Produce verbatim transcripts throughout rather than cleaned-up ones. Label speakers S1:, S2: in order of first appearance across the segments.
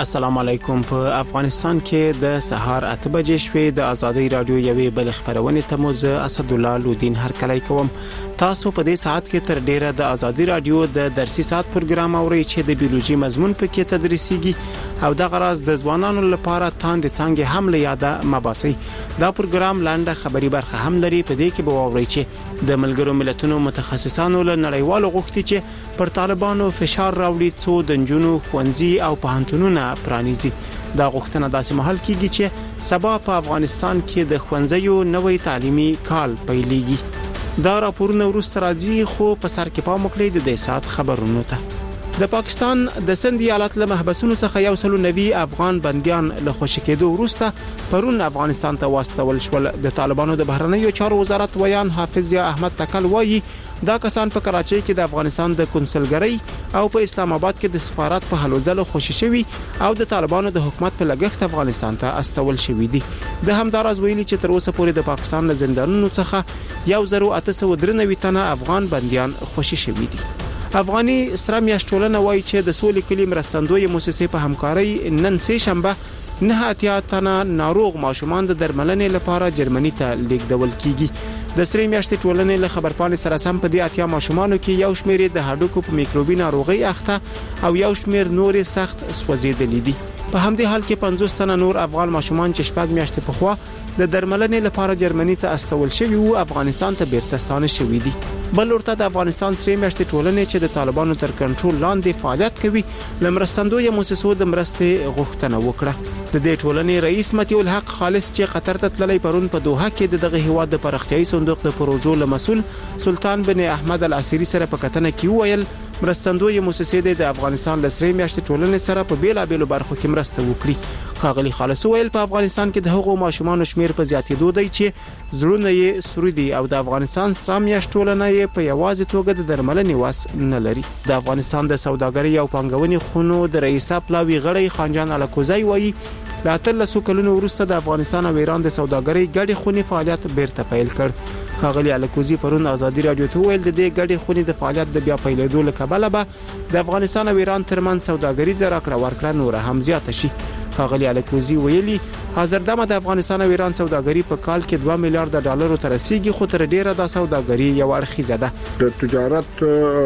S1: السلام علیکم. په افغانستان کې د سهار اته بجې شوې د ازادي رادیو یوې بل خبرونه ته موز اسد الله لودین هر کله کوم. تاسو په دې ساعت کې تر ډیره د ازادي رادیو د درسي ساعت پروګرام اورئ چې د بیولوژي مضمون پکې تدریسيږي او د غراض د ځوانانو لپاره تاند څنګه هم له یاده مباسي. دا پروګرام لاندې خبري برخه هم لري. په دې کې به اورئ چې د ملګرو ملتونو متخصصانو له نړیوالو غوښتي چې پر طالبانو فشار راوړي څو د جنونو خوندزي او پوهنتونونو پرانیزي. دا غوښتنه داسې محل کیږي چې سبا په افغانستان کې د خوندزیو نوې تعلیمي کال پیلېږي. دا راپورونه ورسته راځي خو په سر کې پام وکړئ د دې سات خبرونو ته. د پاکستان د سند ایالت له محبسونو څخه یو سل نوي افغان بنديان له خوشی کېدو وروسته پرون افغانستان ته واستول شول. د طالبانو د بهرنیو چارو وزارت ویان حافظ یا احمد تکل وایي دا کسان په کراچۍ کې د افغانستان د کنسلګرۍ او په اسلام آباد کې د سفارت په هلو ځلو خوشی شوی او د طالبانو د حکومت په لګښت افغانستان ته استول شوی دي. د همدارز ویلي چې تر اوسه پورې د پاکستان له زندانونو څخه یو زر او اته سوه درې نوي تنه افغان بنديان خوشی شوی دي. افغاني سره میاشتولنه وایي چې د سولې کلی مرستندوی موسسې په همکارۍ نن سه شنبه نه اتیا تنه ناروغ ماشومان د درملنې لپاره جرمني ته لیږدول کیږي. د سری میاشتې ټولنې له خبرپاڼې سره سم په دې اتیا ماشومانو کې یو شمېر د هډوکو په میکروبي ناروغي اخته او یو شمېر نورې سخت سوځېدلې دي. په همدې حال کې پنځوس تنه نور افغان ماشومان چې شپږ میاشتې په خوا د درملنې لپاره جرمني ته استول شوی او افغانستان ته بیرته ستانه شوی دي. بل ورته د افغانستان سری میاشتې ټولنې چې د طالبانو تر کنټرول لاندې فعالیت کوي لمرستندوی موسسو د مرستې غوښتنه وکړه. د دې ټولنې رئیس متي الحق خالص چې قطر ته تللی پرون په دوحه کې د دغه هیواد د پرختیايي صندوق د پروژو مسؤل سلطان بن احمد العسيري سره په کتنه کې ویل مرستندوی موسسې د افغانستان د سری میاشتې ټولنې سره په بیلا بیلو برخو کې مرسته وکړي. خاغلی خالص ویل په افغانستان کې د هغو ماشومان شمیر په زیاتېدو دی چې زړونه یې سرودي او د افغانستان سره میاشت ټولنه یې په یوازې توګه د درملنې واس نه لري. د افغانستان د سوداګرۍ او پانګونې خونو د رئیس پلاوی غړی خانجان الکوزی وایي لا تل سو کلونو وروسته د افغانستان او ایران د سوداګرۍ ګډې خونې فعالیت بیرته پیل کړ. خاغلی الکوزی پرون ازادي رادیو ته ویل د دې ګډې خونې د فعالیت د بیا پیلېدو لکبله به د افغانستان او ایران ترمن سوداګریزه راکړه ورکړه نور هم زیات شي. خاغلی الکوزی ویلي حاضر دمه د افغانستان او ایران سوداګري په کال کې دوه میلیارډ ډالر ته رسیدي خو تر ډیره د سوداګري یو اړخیزه ده.
S2: د تجارت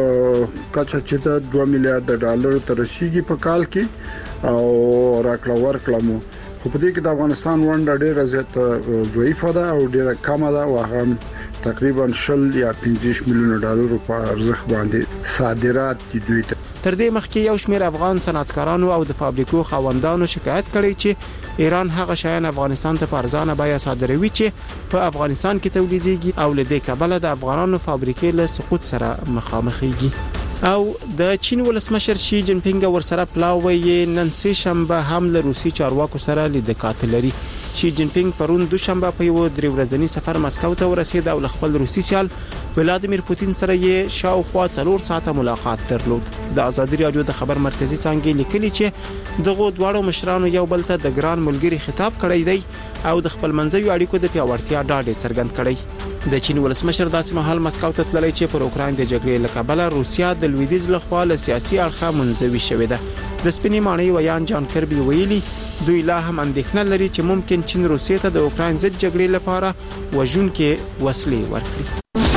S2: کچه چې د دوه میلیارډ ډالر ته رسیدي په کال کې او راکړه ورکړه مو خو په دې کې د افغانستان ونډه ډیره زیاته ضعیفه ده او ډیره کمه ده او هم تقریبا شل یا پنځه میلیون ډالر په ارزښت باندې صادرات دي دوی ته.
S1: تر دې مخکې یو شمېر افغان صنعتکارانو او د فابریکو خاوندانو شکایت کړی چې ایران هغه شیان افغانستان ته په ارزانه بیه صادروي چې په افغانستان کې تولیدېږي او له دې کبله د افغانانو فابریکې له سقوط سره مخامخېږي. او د چین ولسمشر شي جین پینګ ورسره پلاوی نن سه شنبه هم له روسي چارواکو سره لیدکات لري. شي جین پینګ پرون دوشنبه په یو درې ورځنی سفر مسکو ته ورسید او خپل روسي سیال ولادیمیر پوتین سره یې شاوخوا څلور ساعته ملاقات درلود. د ازادي رادیو د خبر مرکزی څنګه لیکلي چې دغه دواړو مشرانو یو بل ته د ګران ملګری خطاب کړی دی او د خپل منځوي اړیکو د پیاوړتیا ډاډ څرګند کړی. د چین ولسمشر داسې مهال مسکو ته تللی چې پر اوکراین د جګړې لکبله روسیا د لویدیځ لخوا له سیاسي اړخه منځوي شوې ده. د سپینې ماڼۍ ویان جان کربي ویلي دوی لا هم اندېښنه لري چې ممکن چین روسیې ته د اوکراین ضد جګړې لپاره وژونکې وسلې ورکړي.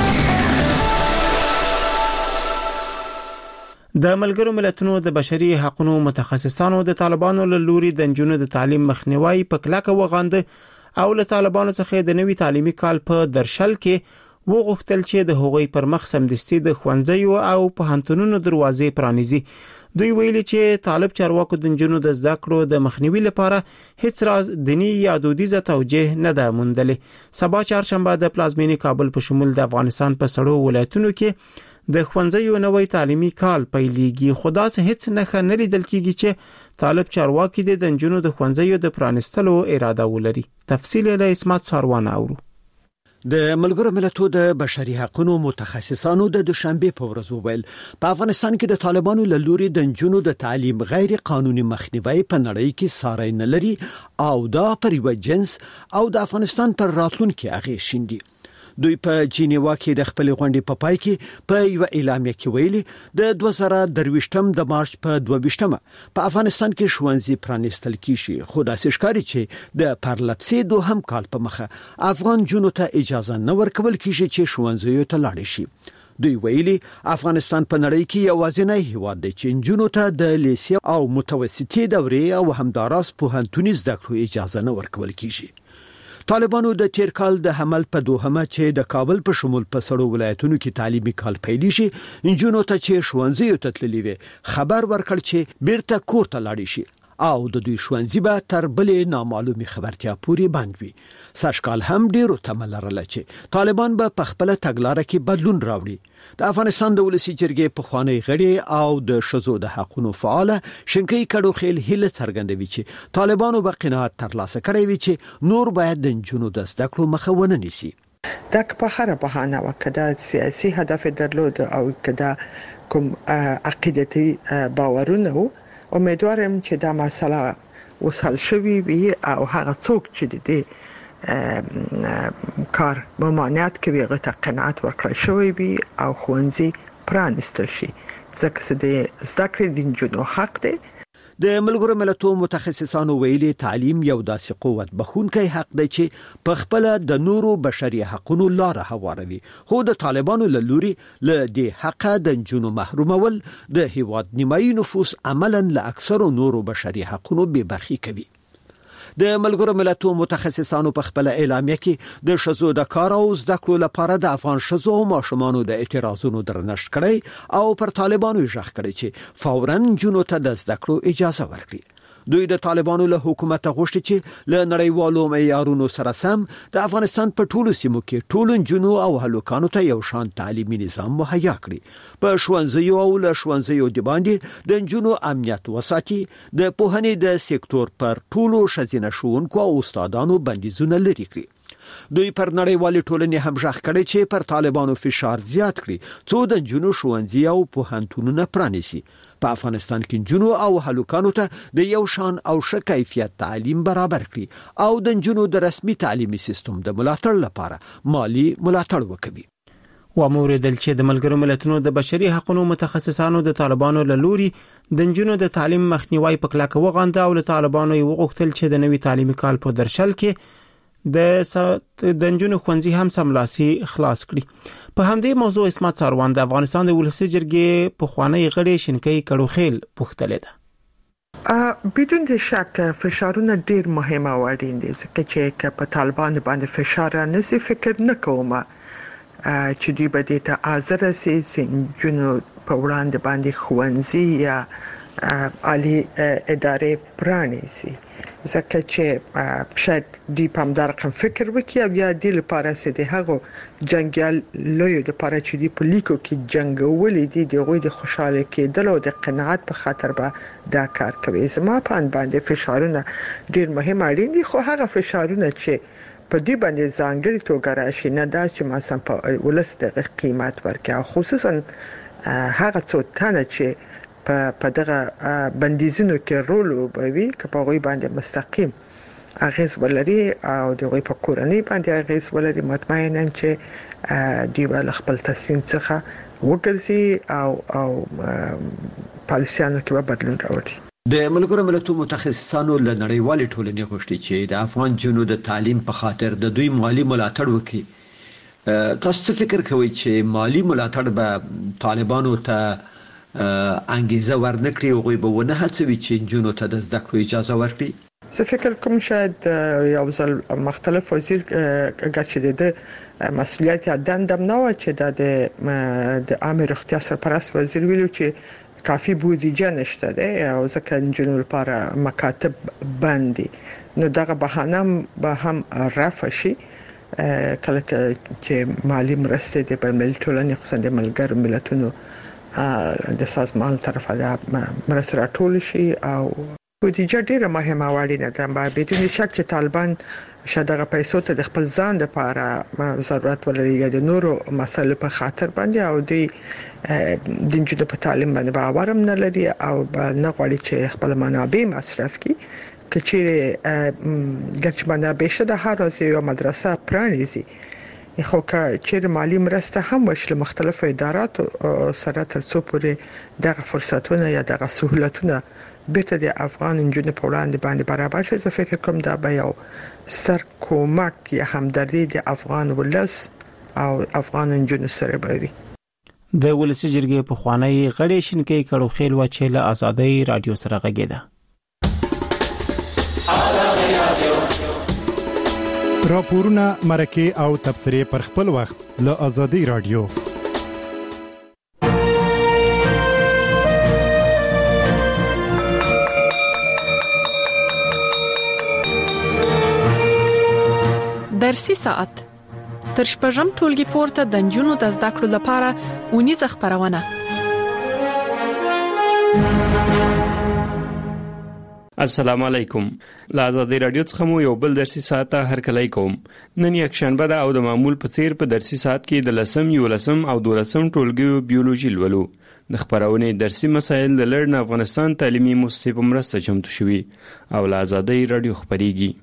S1: د ملګرو ملتونو د بشري حقوقو متخصصانو د طالبانو له لوري د جنونو د تعلیم مخنیوي په کلکه وغانده او له طالبانو څخه د نوي تعلیمي کال په درشل کې وغوښتل چې د هغوی پر مخ سمدستي د خوندزیو او پوهنتونونو دروازې پرانیزي. دوی ویلي چې طالب چارواکو د جنونو د ذکرو د مخنیوي لپاره هیڅ راز دینی یا دودیزه توجیه نه ده موندلې. سبا چهارشنبه د پلازمینې کابل په شمول د افغانستان په سړو ولایتونو کې د خوندزیو نوې تعلیمي کال پیلېږي خو داسې هیڅ نه نه لیدل کیږي چې طالب چارواکي د جنونو د خوندزیو د پرانستلو اراده ولري. تفصیل له اسمت ساروان اورو.
S3: د ملګرو ملتونو د بشري حقوقو متخصصانو د دوشنبه په ورځ وویل په افغانستان کې د طالبانو له لوري د جنونو د تعلیم غیر قانوني مخنیوي په نړۍ کې ساری نه لري او دا پر یو جنس او د افغانستان پر راتلونکي اغیز شیندي. دوی په جنیوا کې د خپل غونډې په پای کې په یو اعلامیه کې ویلي د دوه زره درویشتم د مارچ په دوه ویشتمه په افغانستان کې ښوونځي پرانیستل کیږي، خو داسې ښکاري چې د پرلپسې دوهم کال په مخه افغان جنونو ته اجازه نه ورکول کیږي چې ښوونځیو ته لاړ شي. دوی ویلي افغانستان په نړۍ کې یوازینی هیواد دی چې جنونو ته د لیسې او متوسطې دورې او همداراز پوهنتوني زده کړو اجازه نه ورکول کیږي. طالبانو د تیر کال د حمل په دوهمه چې د کابل په شمول په سړو ولایتونو کې تعلیمي کال پیل شي جنونو ته چې ښوونځیو ته تللي وي خبر ورکړ چې بیرته کور ته لاړ شي او د دوی ښوونځي به تر بلې نامعلومي خبرتیا پورې بند وي. سږکال هم ډیرو تمه لرله چې طالبان به په خپل تګلارې کې بدلون راوړي. د افغانستان د ولسی جرګې په خوانی غړي او د شذو د حقوقو فعال شنکې کډو خیل هله څرګندوي چې طالبانو به قناعت ترلاسه کړي وي چې نور باید د جنونو د زده کړو مخه ونه نیسي.
S4: دا په هر بهانه وکړه سیاسي هدف درلود او کدا کوم عقیدتي باورونه امیدوارم چې دا مسله وسحل شوي وي او هغه څوک چې د کار ممانعت کوي هغه ته قناعت ورکړل شوی وي او ښوونځي پرانیستل شي ځکه چې د زده کړې د نجونو حق دی.
S3: د ملګرو ملتونو متخصصانو ویلي تعلیم یو داسې قوت بخونکی حق دی چې په خپل د نورو بشري حقوقو لاره هواروي، خو د طالبانو له لوري له دې حق د جنونو محرومول د هیواد نیمایي نفوس عملاً له اکثرو نورو بشري حقوقو بې برخې کوي. د ملګرو ملتونو متخصصانو په خپل اعلامیه کې د شذو د کار او زده کړو لپاره د افغان شذو او ماشومانو د اعتراضونو درنښت کړي او پر طالبانو ژغ کړي چې فوراً جنونو ته د زده کړو اجازه ورکړي. دوی د طالبانو له حکومت غوښتي چې له نړیوالو معیارونو سره سم د افغانستان په ټولو سیمو کې ټول جنونو او هلکانو ته یو شان تعلیمي نظام مهیا کړي، په ښوونځیو او له ښوونځیو د باندې د جنونو امنیت وساتي، د پوهنې د سکتور پر ټولو ښځینه ښوونکو او استادانو بندیزونه لري کړي. دوی پر نړیوالې ټولنې هم ژغ کړي چې پر طالبانو فشار زیات کړي څو د جنونو ښوونځي او پوهنتونونه پرانیسي. په افغانستان کې جنونو او هلکانو ته د یو شان او ښه کیفیت تعلیم برابر کړي او د جنونو د رسمي تعلیمي سیستم د ملاتړ لپاره مالی ملاتړ وکړي.
S1: و موردل چې د ملګرو ملتونو د بشري حقوقو متخصصانو د طالبانو له لوري د جنونو د تعلیم مخنیوي په کلکه وغونډه او له طالبانو یې وغوښتل چې د نوي تعلیمي کال په درشل کې د د جنونو ښوونځي هم سملاسي خلاص کړي. په همدې موضوع اسمت ساروان د افغانستان د ولسی جرګې په خوانی غړي شنکې کډو خیل پوښتلې ده.
S4: بدون د شک فشارونه ډیر مهمه وړاندې دي ځکه چې په طالبان باندې فشار نه سي فکر نه کوم چې دوی به د حاضر سي جنونو په وړاندې باندې ښوونځي یا عالی ادارې پرانیسي ځکه چې شاید دوی په همدار رقم فکر وکړي او یا د لپاره سي د هغو جنگیال لوی د لپاره چې دوی په لیکو کې جنگولې دي د غوي د خوشاله کېدل او د قناعت په خاطر به دا کار کوي. زما په ان باندې فشارونه ډیر مهم اړین دي، خو هغه فشارونه چې په دې باندې ځانګړي توګه راشي نه دا چې ما سم په ولس د قیمت ورکړي، خصوصا هغه څو تنه چې په په دغه بندیزونو کې رول وبوي چې په غوي باندې مستقیم اغیز ولري او د غوي په کورنۍ باندې اغیز ولري، مطمئنا چې دوی به خپل تصمیم څخه وګرځي او او پالیسیانو کې به بدلون راوړي.
S3: د ملګرو ملتونو متخصصانو له نړیوالې ټولنې غوښتي چې د افغان جنونو د تعلیم په خاطر د دوی مالی ملاتړ وکړي. تاسو فکر کوئ چې مالی ملاتړ به طالبانو ته انګیزه ورنکړي او غوي به ونه هڅوي چې جنونو ته د زده کړو اجازه ورکړي؟
S4: زه فکر کوم شاید یو ځل مختلف وزیر ګرځي د مسؤلیت دندم نه و چې د د عامه روغتیا سرپرست وزیر ویلو چې کافي بودیجه نشته ده او ځکه جنونو لپاره مکاتب باندې نو دغه بهانه به هم رفع شي کله چې مالی مرسته د بین ټولنې خصوصا د ملګرو ملتونو د سازمان طرفه مرسته راټول شي او بودیجه ډیره مهمه وړاندې ده. بدون شک چې طالبان شاید دغه پیسو ته د خپل ځان لپاره ضرورت ولري یا د نورو مسایلو په خاطر باندې او د د جنونو په تعلیم باندې باور هم نه لري او نه غواړي چې خپل منابع مصرف کړي. کچېره ګټ باندې بهشه د هر ورځ یو مدرسه پرانیزي خو که چیر مالی مرسته هم وشله مختلفو اداراتو سره ترڅو پورې دغه فرصتونه یا دغه سہولتونه بیرته د افغان نجونو په وړاندې باندې برابر شي. زه فکر کوم دا به یو ستر کومک یا همدردي د افغان ولس او افغان نجونو سره به وي.
S1: د ولسی جرګې په خوانی غړي شینکې کړو خیل و چې له آزادۍ رادیو سره غږیده.
S5: راپورونه مرکه او تبصره پر خپل وخت له آزادۍ رادیو.
S6: درسي ساعت تر شپږم ټولګي پورته د نجونو د زده کړو لپاره ونیزه خبرونه.
S7: السلام علیکم. له آزادۍ رادیو څخه مو یو بل درسي ساعت هر کله کوم. نن یک شنبه ده او د معمول په څیر په درسي ساعت کې د لسم یولسم او دولسم ټولګیو بیولوژي لولو. د خبرونې درسي مسایل د لړن افغانستان تعلیمي مؤسسې په مرسته چمتو شوي او له آزادۍ رادیو خبريږي.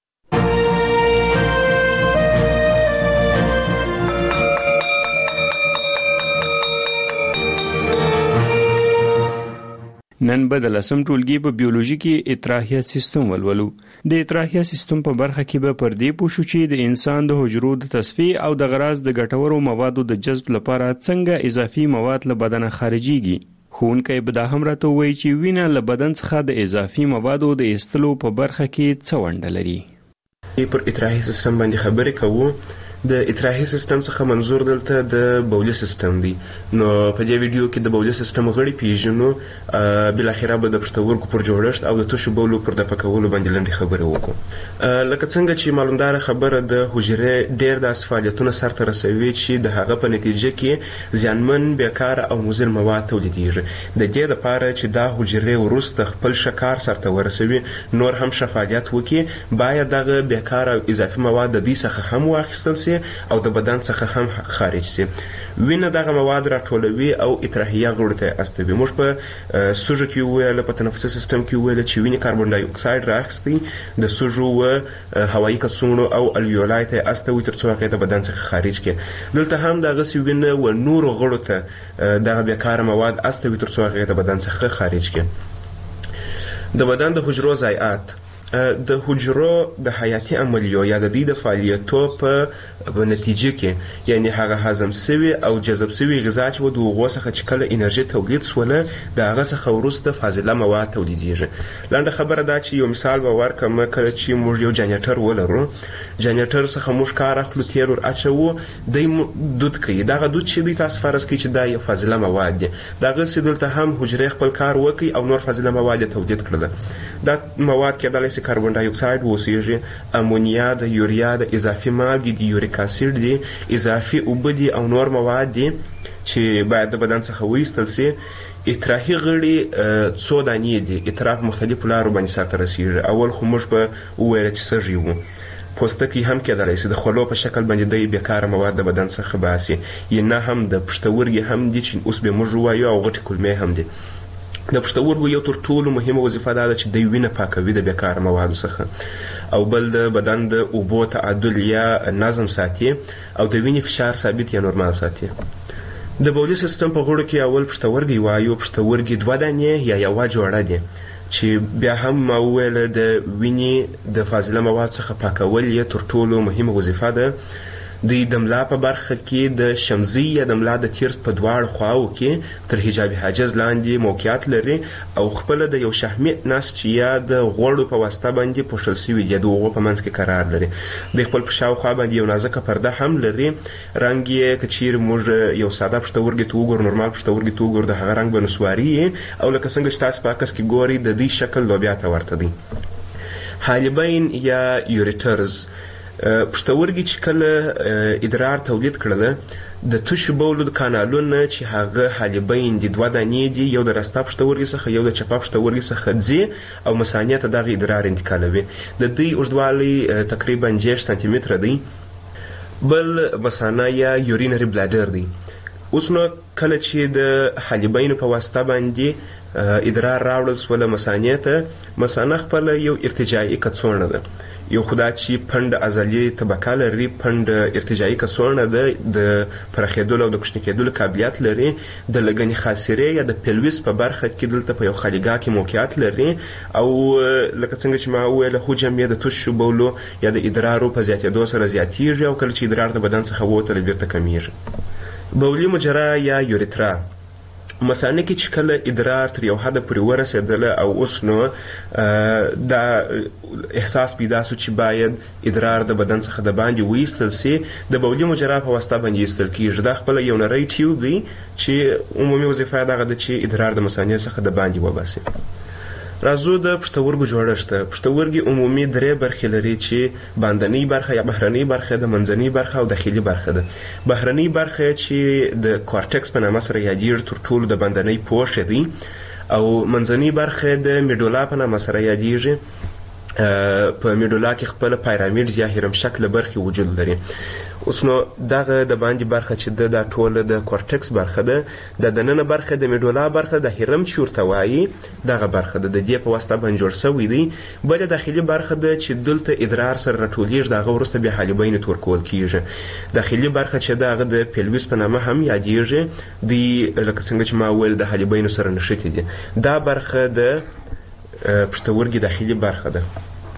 S7: نن به د لسم ټولګي په بیولوژي کې اطراحیه سیستم ولولو. د اطراحیه سیستم په برخه کې به پر دې پوښو چې د انسان د حجرو د تصفیه او د غراض د ګټورو موادو د جذب لپاره څنګه اضافي مواد له بدن خارجيږي. ښوونکی به دا هم راته وایي چې وینه له بدن څخه د اضافي موادو د ایستلو په برخه کې څه ونډه لري.
S8: پر اطراحیه سیستم باندې خبرې کوو. د اطراحي سیستم څخه منظور دلته د بولي سیستم دی. نو په دې ویډیو کې د بولي سیستم غړي پیژنو، بل اخره به د پښتورګو پر جوړښت او د تشو بولو پر دفع کولو باندې لنډه خبره وکړو. لکه څنګه چې معلومدار خبره د حجرې ډېر د فعالیتونو سرته رسوي چې د هغه په نتیجه کې زیانمن بیکاره او مضر مواد تولیدېږي. د دې لپاره چې دا حجرې وروسته خپل شکار سرته ورسوي نور هم فعالیت وکړي باید دغه بیکاره او اضافي مواد د دې څخه هم واخیستل شي او د بدن څخه هم خارج شي. وینه دغه مواد راټولوي او اطراحیه غړو ته استوي. موږ په سوژه کې ویل په تنفسي سیستم کې ویل چې وینه کاربن ډای اکساید راخستي د سوژو او هوایي کڅوړو او الویولای ته استوي تر څو هغه د بدن څخه خارج کړي. دلته هم دغه سی وینه و نور غړو ته دغه بیکاره مواد استوي تر څو هغه د بدن څخه خارج کړي. د بدن د حجرو ضایعات د حجرو د حیاتي عملیو یا د دې د فعالیتو په نتیجه کې یعنی هغه هضم شوی او جذب شوی غذا چې د هغو څخه چې کله انرژي تولید سوله د هغه څخه وروسته فاضله مواد تولیدېږي. لنډه خبره دا چې یو مثال به ورکړم. کله چې موږ یو جنریټر ولرو، جنریټر څخه موږ کار اخلو، تیر ور اچوو، دی دود کوي. دغه دود چې دی تاسو فرض کړئ چې دا یو فاضله مواد دی. دغه څه دلته هم حجرې خپل کار وکړي او نور فاضله مواد تولید کړل. دا مواد کېدای شي کاربن ډای اکساید وسیږي، امونیا د یوریا د اضافي مالګې د یوریک اسید دي، اضافي اوبه دي او نور مواد دي چې باید د بدن څخه وایستل شي. اطراحي غړي څو دانې دي. اطراف مختلفو لارو باندې سرته رسیږي. اول خو موږ به وویل چې سږي وو. پوستکی هم کېدای شي د خولو په شکل باندې د بیکاره مواد د بدن څخه باسي. یا نه هم د پښتورګي هم دي چې اوس به موږ وایو او غټي کولمې هم دي. د پښتورګو یو تر ټولو مهمه وظیفه ده چې د وینې پاکوي د بیکاره موادو څخه او بل د بدن د اوبو تعادل یا نظم ساتي او د وینې فشار ثابت یا نورمال ساتي. د بولي سیستم په غړو کې اول پښتورګي وایو. پښتورګي دوه دانې یا یوه جوړه دي چې بیا هم ما وویل د وینې د فاضله مواد څخه پاکول یې تر ټولو مهمه وظیفه ده. د دملا په برخه کې د شمزي یا دملا د تیرس په دواړو خواو کې تر حجابي حاجز لاندې موقعیت لري او خپل د یو شحمي نس چې یا د غوړو په واسطه باندې پوښل شوی دی. د هغو په منځ کې قرار لري. د خپل په شاوخوا باندې یو نازکه پرده هم لري. رنګ یې که چیرې موږ یو ساده پښتورګي ته وګورو، نورمال پښتورګي ته وګورو، د هغه رنګ به نسواري او لکه څنګه چې تاسو په عکس کې ګورئ د دې شکل لوبیا ته ورته دی. حالبین یا یوریټرز پښتورګي چې کله ادرار تولید کړل د تشو بولو د کانالونو چې هغه حالبین دي دوه دانې دي، یو د راسته پښتورګي څخه یو د چپه پښتورګي څخه ځي او مثانې ته دغه ادرار انتقالوي. د دوی اوږدوالی تقریبا شپږ سانتي متره دی. بل مثانه یا یورینري بلادر دی. اوس نو کله چې د حالبین په واسطه باندې ادرار راوړل سول مثانې ته، مثانه خپل یو ارتجاعي کڅوړه ده، یو خدا چې پند ازلی طبقه لري، پند ارتجاعي کڅوړه ده، د پرخېدلو او د کوچني کېدلو قابلیت لري، د لګنې خاصره یا د پیلویس په برخه کې دلته په یو خلیګا کې موقعیت لري، او لکه څنګه چې ما وویل حجم یې د تشو بولو یا د ادرارو په زیاتېدو سره زیاتیږي، او کله چې ادرار د بدن څخه ووتل بیرته کمیږي. بولي مجرا یا یوریترا، مثانه کې چې کله ادرار تر یو حد پورې ورسېدله او اوس نو دا احساس پیدا سو چې باید ادرار د بدن څخه د باندې وایستل سي، د بولي مجرا په واسطه باندې ایستل کیږي. دا خپل یو نری ټیوب دی چې عمومي وظیفه دغه ده چې ادرار د مثانې څخه د باندې وباسي. راځو د پښتورګو جوړښت. پښتورګي عمومي درې برخې لري چې باندنۍ برخه یا بهرنۍ برخه، د منځنۍ برخه او داخلي برخه ده. بهرنۍ برخه چې د کورټکس په نامه سره یادیږي تر ټولو د باندنۍ پوښ دی، او منځنۍ برخه د میډولا په نامه سره یادیږي. په میډولا کې خپل پیرامید یا هرم شکل برخه وجود لري. اوس نو دغه د باندې برخه چې د دا ټوله د کورټکس برخه ده، د دننه برخه د میډولا برخه د هرم چې ورته وایي دغه برخه ده، د دې په واسطه باندې جوړ شوی دی. بله داخلي برخه ده چې دلته ادرار سره راټولیږي، دغه وروسته بیا حالبین ته ورکول کیږي. داخلي برخه چې دغه د پیلویس په نامه هم یادیږي، دی لکه څنګه چې ما وویل د حالبین سره نښتې دي. دا برخه د پښتورګي داخلي برخه ده.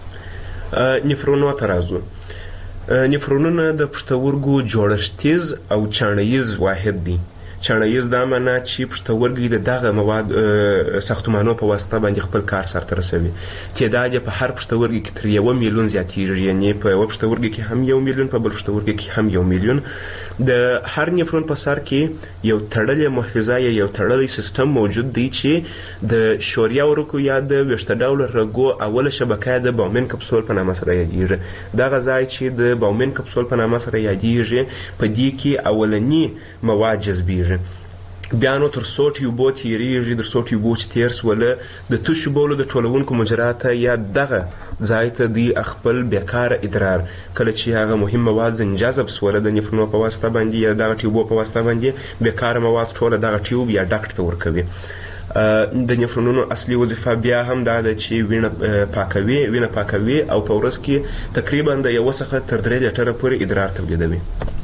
S8: نفرونو ته راځو. نفرونونه د پښتورګو جوړښتیز او چاڼیز واحد دي. چاڼیز دا معنا چې پښتورګي د دغه مواد ساختمانو په واسطه باندې خپل کار سرته رسوي. تعداد په هر پښتورګي کې تر یو میلیون زیاتیږي، یعنی په یو پښتورګي کې هم یو میلیون، په بل پښتورګي کې هم یو میلیون. د هر نفرون په سر کې یو تړلی محفظه یا یو تړلی سیستم موجود دی چې د شوریا ورکو یا د ویښته ډوله رګو اوله شبکه د باومن کپسول په نامه سره یادیږي. دغه ځای چې د باومن کپسول په نامه سره یادیږي، په دې کې اولنی مواد جذبیږي. بیا نو تر څو ټیوبو تیریږي، تر څو ټیوبو چې تیر سوله د تشو بولو د ټولونکو مجراته یا دغه ځای ته دی خپل بیکاره ادرار، کله چې هغه مهم مواد ځنې جذب سوله د نفرونو په واسطه باندې یا دغه ټیوبو په واسطه باندې، بیکاره مواد ټوله دغه ټیوب یا ډکټ ته ورکوي. د نفرونونو اصلي وظیفه بیا هم دا ده چې وینه پاکوي وینه پاکوي او په ورځ کې تقریبا د یو څخه تر درې لیټره پورې ادرار تولیدوي.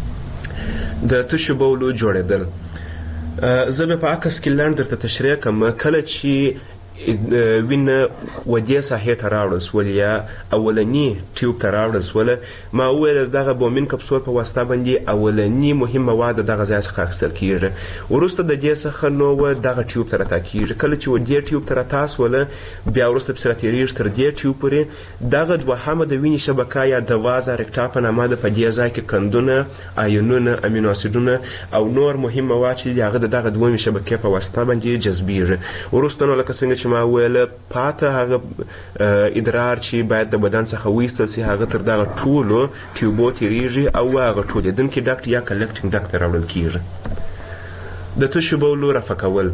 S8: د تشو بولو جوړېدل، زه به په عکس کې لاندې درته تشریح کوم. کله چې وینه ودې ساحې ته راوړل سول یا اولنی ټیوب ته راوړل سول، ما وویل دغه بومین کپسول په واسطه باندې اولنی مهم مواد دغه ځای څخه اخیستل کیږي، وروسته د دې څخه نو دغه ټیوب ته راتا کیږي. کله چې ودې ټیوب ته راتا سول، بیا وروسته پسې راتیریږي تر دې ټیوب پورې. دغه دوهمه د وینې شبکه یا د وازه رکټا په نامه ده، په دې ځای کې کندونه، آیونونه، امینو اسیدونه او نور مهم مواد چې هغه دغه دویمې شبکې په واسطه باندې جذبیږي. وروسته نو لکه څنګه چې ما ویل پاته هغه ادرار چې باید د بدن څخه وایستل سي، هغه تر دغه ټولو ټیوبو تیریږي او هغه ټولېدونکي ډکټ یا کلکټینګ ډکټ ته راوړل کیږي. د تشو بولو رفع کول.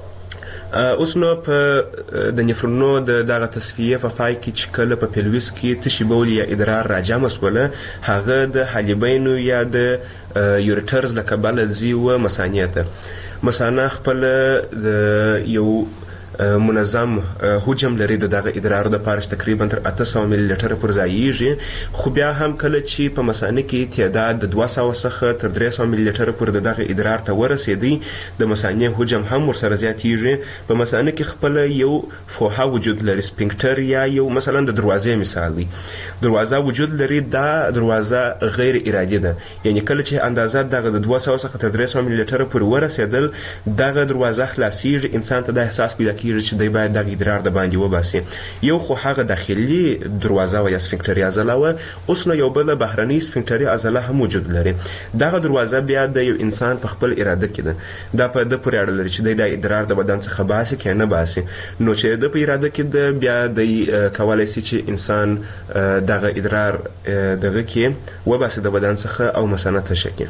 S8: اوس نو په د نفرونو د دغه تصفیه په پای کې چې کله په پیلویس کې تشي بول یا ادرار راجمع سوله، هغه د حالبینو یا د یوریټرز له کبله ځي و مثانې ته. مثانه خپل د یو منظم حجم لري، د دغه ادرار د پاره تقریبا تر اته سوه ملي لیټره پر ځایږي، خو بیا هم کله چې په مثانه کې تعداد د دوه سوه څخه تر درې سوه ملي لیټره پر د دغه ادرار ته ورسېدی، د مثانې حجم هم ورسره زیاتیږي. په مثانه کې خپل یو فوحه وجود لري، سپینکټر یا یو مثلا د دروازې مثال دی، دروازه وجود لري. دا دروازه غیر ارادي ده، یعنی کله چې اندازه دغه د دوه سوه څخه تر درې سوه ملي لیټره پر ورسېدل، دغه دروازه خلاصیږي، انسان ته د احساس پیدا چې دی باید دغه ادرار د باندې وباسي. یو خو هغه داخلي دروازه و یا سفنکټري عضله وه، اوس نو یو بله بهرنۍ سفنکټري عضله هم وجود لري. دغه دروازه بیا د یو انسان په خپل اراده کې ده، دا په ده پورې اړه لري چې دی د ادرار د بدن څخه باسي که نه باسي. نو چې د په اراده کې ده، بیا دی کولی سي چې انسان دغه ادرار دغه کې وباسي د بدن څخه او مثانه تشه کړي.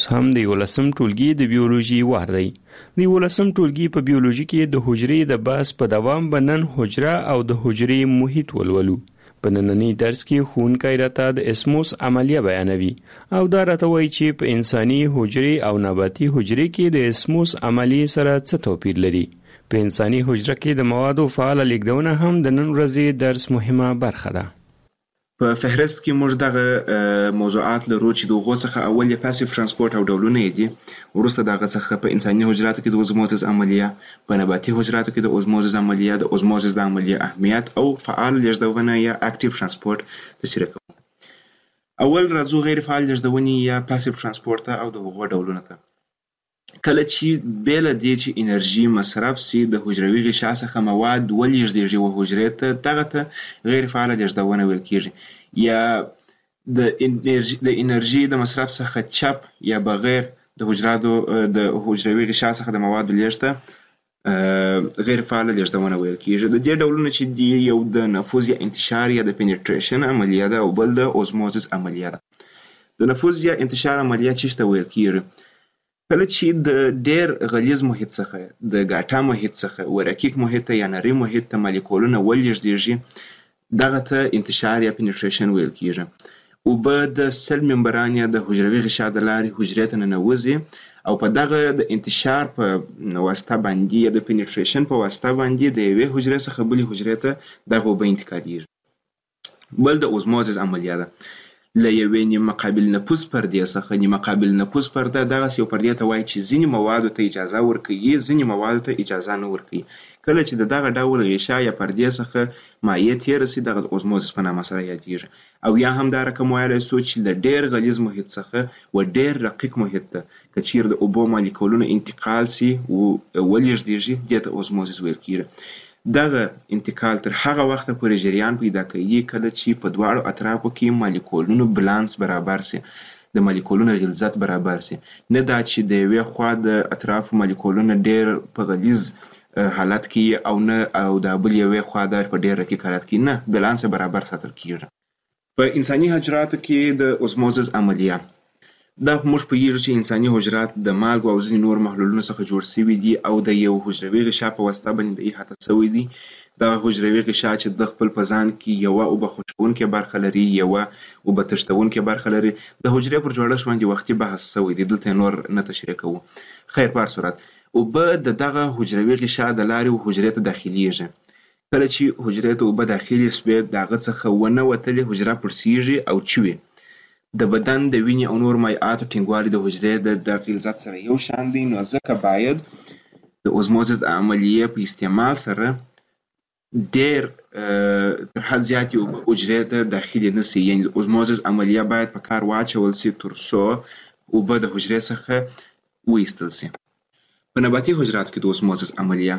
S7: اوس هم د یولسم ټولګي د بیولوژي وار دی. د یولسم ټولګي په بیولوژي کې د حجرې د بحث په دوام به نن حجره او د حجرې محیط ولولو. په نننی درس کې ښوونکی راته د اسموس عملیه بیانوي او دا راته وایي چې په انساني حجرې او نباتي حجرې کې د اسموس عملیې سره څه توپیر لري. په انساني حجره کې د موادو فعاله لیږدونه هم د نن ورځې درس مهمه برخه ده.
S9: په فهرست کې موږ دغه موضوعات لرو چې د هغو څخه اول یې پاسیف ترانسپورت او ډولونه یې دي. وروسته دغه څخه په انساني حجراتو کې د اوزموزس عملیه، په نباتي حجراتو کې د اوزموزس عملیه، د اوزموزس د عملیه اهمیت او فعال لیږدونه یا اکټیو ترانسپورت تشریح کوو. اول راځو غیر فعال لیږدونې یا پاسیف ترانسپورت او د هغو ډولونه ته. کله چې بیله دې چې انرژي مصرف سي د حجروي غشا څخه مواد ولېږدېږي و حجرې ته، دغه ته غیر فعاله لیږدونه ویل کېږي. یا د انرژي د انرژي د مصرف څخه چپ یا بغیر د حجراتو د حجروي غشا څخه د موادو لېږد ته غیر فعاله لیږدونه ویل کېږي. د دې ډولونه چې دي یو د نفوذ یا انتشار یا د پینیټریشن عملیه ده او بل د اوزموزس عملیه ده. د نفوذ یا انتشار عملیه څه ته ویل کېږي؟ کله چې د ډیر غلیظ محیط څخه د ګاټا محیط څخه ورکیک محیط ته یا نری محیط ته مالیکولونه ولېږدېږي، دغه ته انتشار یا پینیټریشن ویل کېږي. اوبه د سل ممبران یا د حجروي غشا د لارې حجرې ته ننوځي او په دغه د انتشار په واسطه باندې یا د پینیټریشن په واسطه باندې د یوې حجرې څخه بلې حجرې ته دغه اوبه انتقالېږي. بل د اوزموزس عملیه ده. له یوې نیمه قابل نفوذ پردې څخه نیمه قابل نفوذ پرده دغسې یو پردې ته وایي چې ځینې موادو ته اجازه ورکوي، ځینې موادو ته اجازه نه ورکوي. کله چې د دغه ډول غشا یا پردې څخه مایع تېره سي، دغه د اوزموزس په نامه سره یادېږي. او یا هم دا رقم ویلی سو چې له ډېر غلیظ محیط څخه و ډېر رقیق محیط ته که چیرې د اوبو مالیکولونه انتقال سي و ولېږدېږي، دې ته اوزموزس ویل کېږي. دغه انتقال تر هغه وخته پورې جریان پیدا کوي کله چې په دواړو اطرافو کې مالیکولونو بالانس برابر سي، د مالیکولونو غلظت برابر سي. نه دا چې د یوې خوا د اطرافو مالیکولونه ډېر په غلیظ حالت کې او نه او د بل یوې خوا د په ډېر رقیق حالت کې، نه، بالانس برابر ساتل کېږي. په انساني حجراتو کې د اوزموزس عملیه دا موږ پوهېږو چې انساني حجرات د مالګو او ځینې نور محلولونو څخه جوړ شوي دي او د یو حجروي غشا په واسطه باندې د احاطه شوي دي. دغه حجروي غشا چې د خپل په ځان کې یوه اوبه خوشوونکې برخه لري، یوه اوبه تښتوونکې برخه لري. د حجرې پر جوړښت باندې وختي بحث شوی دی، دلته نور نه تشریح کوو. خیر، په هر صورت اوبه د دغه حجروي غشا د لارې حجرې ته داخلیږي. کله چې حجرې ته اوبه داخلې سوې، د هغه څخه ونه وتلې حجره پړسېږي او چوي. د بدن د وینې او نور مایعاتو ټینګوالی د حجرې د غلظت سره یو شان دی، نو ځکه باید د اوزموزس د عملیې په استعمال سره ډېر تر حد زیاتې اوبه حجرې ته داخلې نه سي. یعنې د اوزموزس عملیه باید په کار واچول سي تر څو اوبه د حجرې څخه وایستل سي. په نباتي حجراتو کې د اوزموزس عملیه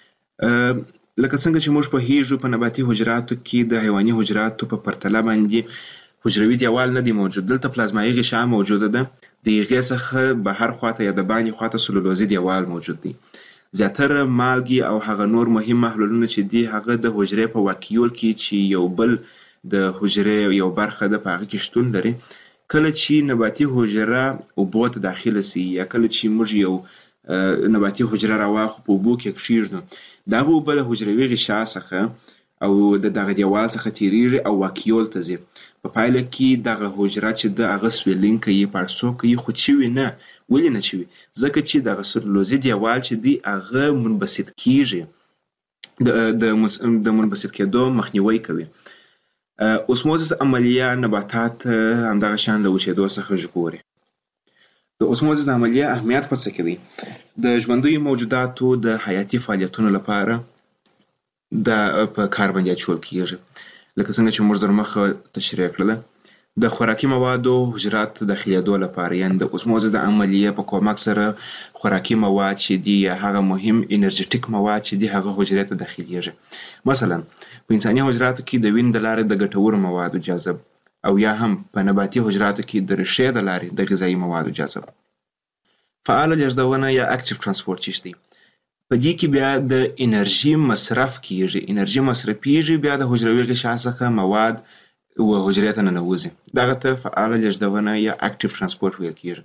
S9: لکه څنګه چې موږ پوهېږو، په نباتي حجراتو کې د حیواني حجراتو په پرتله باندې حجروي دیوال نه دی موجود. دلته پلازمایي غشا موجوده ده، د هغې څخه بهر خواته یا د باندې خواته سلولوزي دیوال موجود دی. زیاتره مالګې او هغه نور مهم محلولونه چې دي هغه د حجرې په واکیول کې چې یو بل د حجرې یو برخه ده په هغه کې شتون لري. کله چې نباتي حجره اوبو ته داخله سي یا کله چې موږ یو نباتي حجره راواخلو په اوبو کې کښېږدو، دغه اوبه له حجروي غشا څخه او د دغه دیوال څخه تیریږي او واکیول ته ځي. په پایله کې دغه حجره چې د هغه سویلینګ کوي، پړسو کوي، خو چوي نه. ولې نه چوي؟ ځکه چې دغه سلولوزي دیوال چې دی هغه منبسط کېږي، د منبسط کېدو مخنیوی کوي. اوسموزس عملیه نباتات همدغه شان له وچېدو څخه ژغوري. د اوسموزس عملیه اهمیت په څه کې دی؟ د ژوندیو موجوداتو د حیاتي فعالیتونو لپاره دا په کار باندې اچول کېږي. لکه څنګه چې موږ در مخه تشریح کړله، د خوراکي موادو حجرات داخلېدو لپاره، یعنې د اوسموزس د عملیې په کومک سره خوراکي مواد چې دي یا هغه مهم انرژیټیک مواد چې دي هغه حجرې ته داخلېږي. مثلا په انساني حجراتو کې د وینې د لارې د ګټورو موادو جذب، او یا هم په نباتي حجراتو کې د ریښې د لارې د غذایي موادو جذب. فعاله لیږدونه یا اکټیو ترانسپورت څه دی؟ په دې کې بیا د انرژي مصرف کېږي، انرژي مصرفېږي، بیا د حجروي غشا څخه مواد و حجرې ته ننوځي. دغه ته فعاله لیږدونه یا اکټیو ترانسپورت ویل کېږي.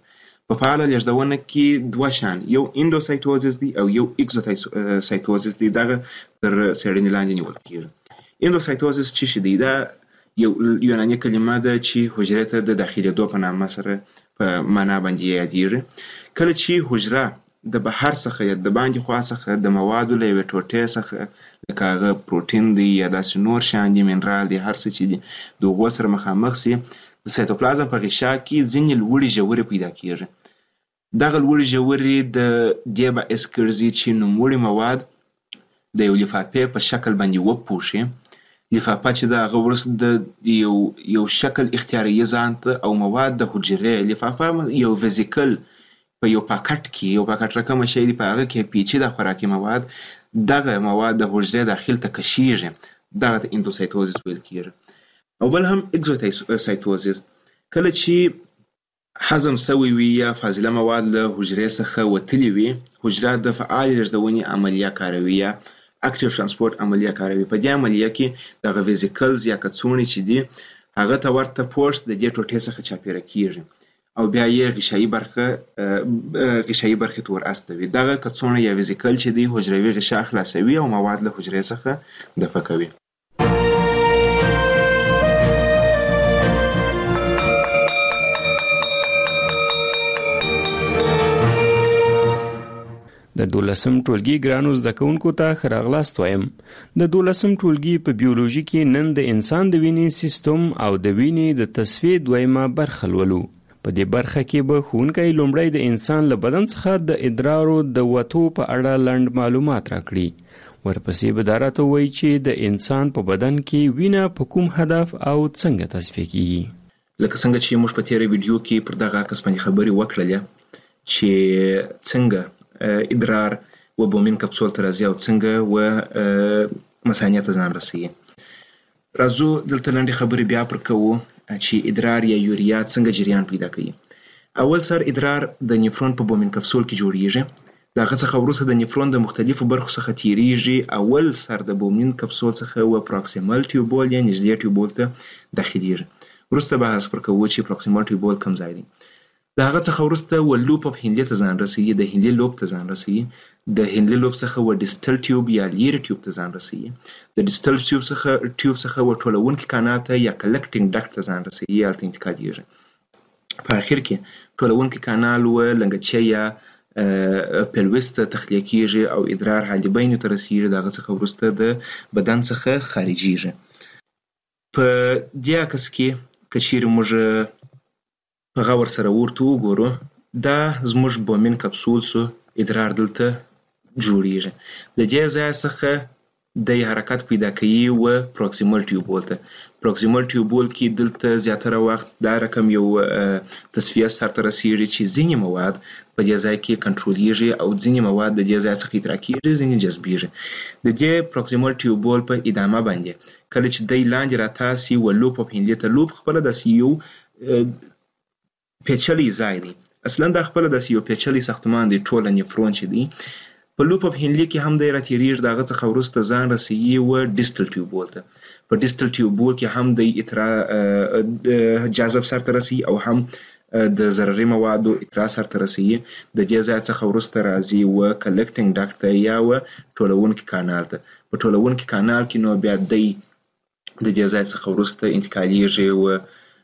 S9: په فعاله لیږدونه کې دوه شیان، یو اندوسایټوزس دی او یو اکزوسایټوزس دی. دغه تر څېړنې لاندې نیول کېږي. اندوسایټوزس څه شی دی؟ دا یو یوناني کلمه ده چې حجرې ته د داخلېدو په نامه سره په معنا باندې یادېږي. کله چې حجره د بهر څخه یا د باندې خوا څخه د موادو له یوې ټوټې څخه لکه هغه پروټین دی یا داسې نور شیان دي، منرال دی، هر څه چې دي، د هغو سره مخامخ سي، د سایتوپلازم په غشا کې ځینې لوړې ژورې پیدا کېږي. دغه لوړې ژورې د دې باعث ګرځي چې نوموړي مواد د یو لفافې په شکل باندې وپوښي. لفافه چې د هغه وروسته د یو یو شکل اختیاروي ځان ته، او مواد د حجرې لفافه یو ویزیکل په یو پاکټ کې، یو پاکټ رقم شی دی، په هغه کې پیچیده خوراکي مواد، دغه مواد د حجرې داخل ته کشیږي. دغه ته اندوسایټوزس ویل کېږي. او بل هم اکزوسایټوزس، کله چې هضم سوی وي یا فاضله مواد له حجرې څخه وتلي وي، حجره د فعال لیږدونې عملیه کاروي یا اکټیو ترانسپورت عملیه کاروي. په دې عملیه کې دغه ویزیکلز یا کڅوړې چې دي هغه ته ورته پوسټ د دې ټوټې څخه چاپیره کیږي او بیا یې غشایي برخه غشایي برخې ته ور استوي. دغه کڅوړه یا ویزیکل چې دی حجروي غشا خلاصوي او مواد له حجرې څخه دفع کوي.
S7: د دولسم ټولګي ګرانو زده کوونکو ته ښه راغلاست وایم. د دولسم ټولګي په بیولوژي کې نن د انسان د وینې سیستم او د وینې د تصفیې دویمه برخه لولو. په دې برخه کې به ښوونکی لومړی د انسان له بدن څخه د ادرارو د وتو په اړه لنډ معلومات راکړي. ورپسې به دا راته ووایي چې د انسان په بدن کې وینه په کوم هدف او څنګه تصفیه کیږي.
S9: لکه څنګه چې موږ په تېره ویډیو کې پر دغه عکس باندې خبرې وکړلې چې څنګه ادرار و بومین کپسول ته راځي او څنګه و مثانې ته ځان رسوي. راځو دلته لنډې خبرې بیا پر کوو چې ادرار یا یوریا څنګه جریان پیدا کوي. اول سر ادرار د نیفرون په بومین کپسول کې جوړیږي. د هغه څخه وروسته د نیفرون د مختلفو برخو څخه تیریږي. اول سر د بومین کپسول څخه و پروکسیمل ټیوبول یا نږدې ټیوبول ته داخليږي. وروسته بحث پر کوو چې پروکسیمل ټیوبول کوم ځای دی. د هغه څخه وروسته و لوپ اف هینلي ته ځان رسوي، د هینلي لوب ته ځان رسوي. د هینلي لوب څخه و ډیسټل ټیوب یا لیري ټیوب ته ځان رسوي. د ډیسټل ټیوب څخه ټیوب څخه و ټولونکي کانال ته یا کلکټینګ ډکټ ته ځان رسوي یا الته انتقالېږي. په اخر کې ټولونکي کانال و لنګچه یا پلوس ته تخلیه کیږي او ادرار حالبین ته رسیږي. د هغه څخه وروسته د بدن څخه خارجيږي. په دې عکس کې کچیر موږ په غور سره ورته وګورو، دا زموږ بومین کپسول سو ادرار دلته جوړیږي. د دې ځای څخه د حرکت پیدا کوي و پروکسیمل ټیوبول ته. پروکسیمل ټیوبول کې دلته زیاتره وخت دا رقم یو تصفیه سرته رسیږي چې ځینې مواد په دې ځای کې کنټرولېږي او ځینې مواد د دې ځای څخه ادرا کېږي، ځینې جذبېږي. د دې پروکسیمل ټیوبول په ادامه باندې کله چې دی لاندې راتاسي و لوپ اف هینلي ته، لوپ خپله داسې یو پیچلی ځای دی. اصلا دا خپله داسې یو پیچلی ساختمان دی. ټوله نیفرون چې دی په لوپ اف هینلي کې هم دی راتېرېږي. د هغه څخه وروسته ځان رسوي و ډیسټل ټیوبول ته. په ډیسټل ټیوبول کې هم دی اترا جاذب سرته رسوي او هم د ضرري موادو اترا سرته رسوي. د دې ځای څخه وروسته راځي و کلکټینګ ډکټ ته یا و ټولونکي کانال ته. په ټولونکي کانال کې نو بیا دی د دې ځای څخه وروسته انتقالېږي و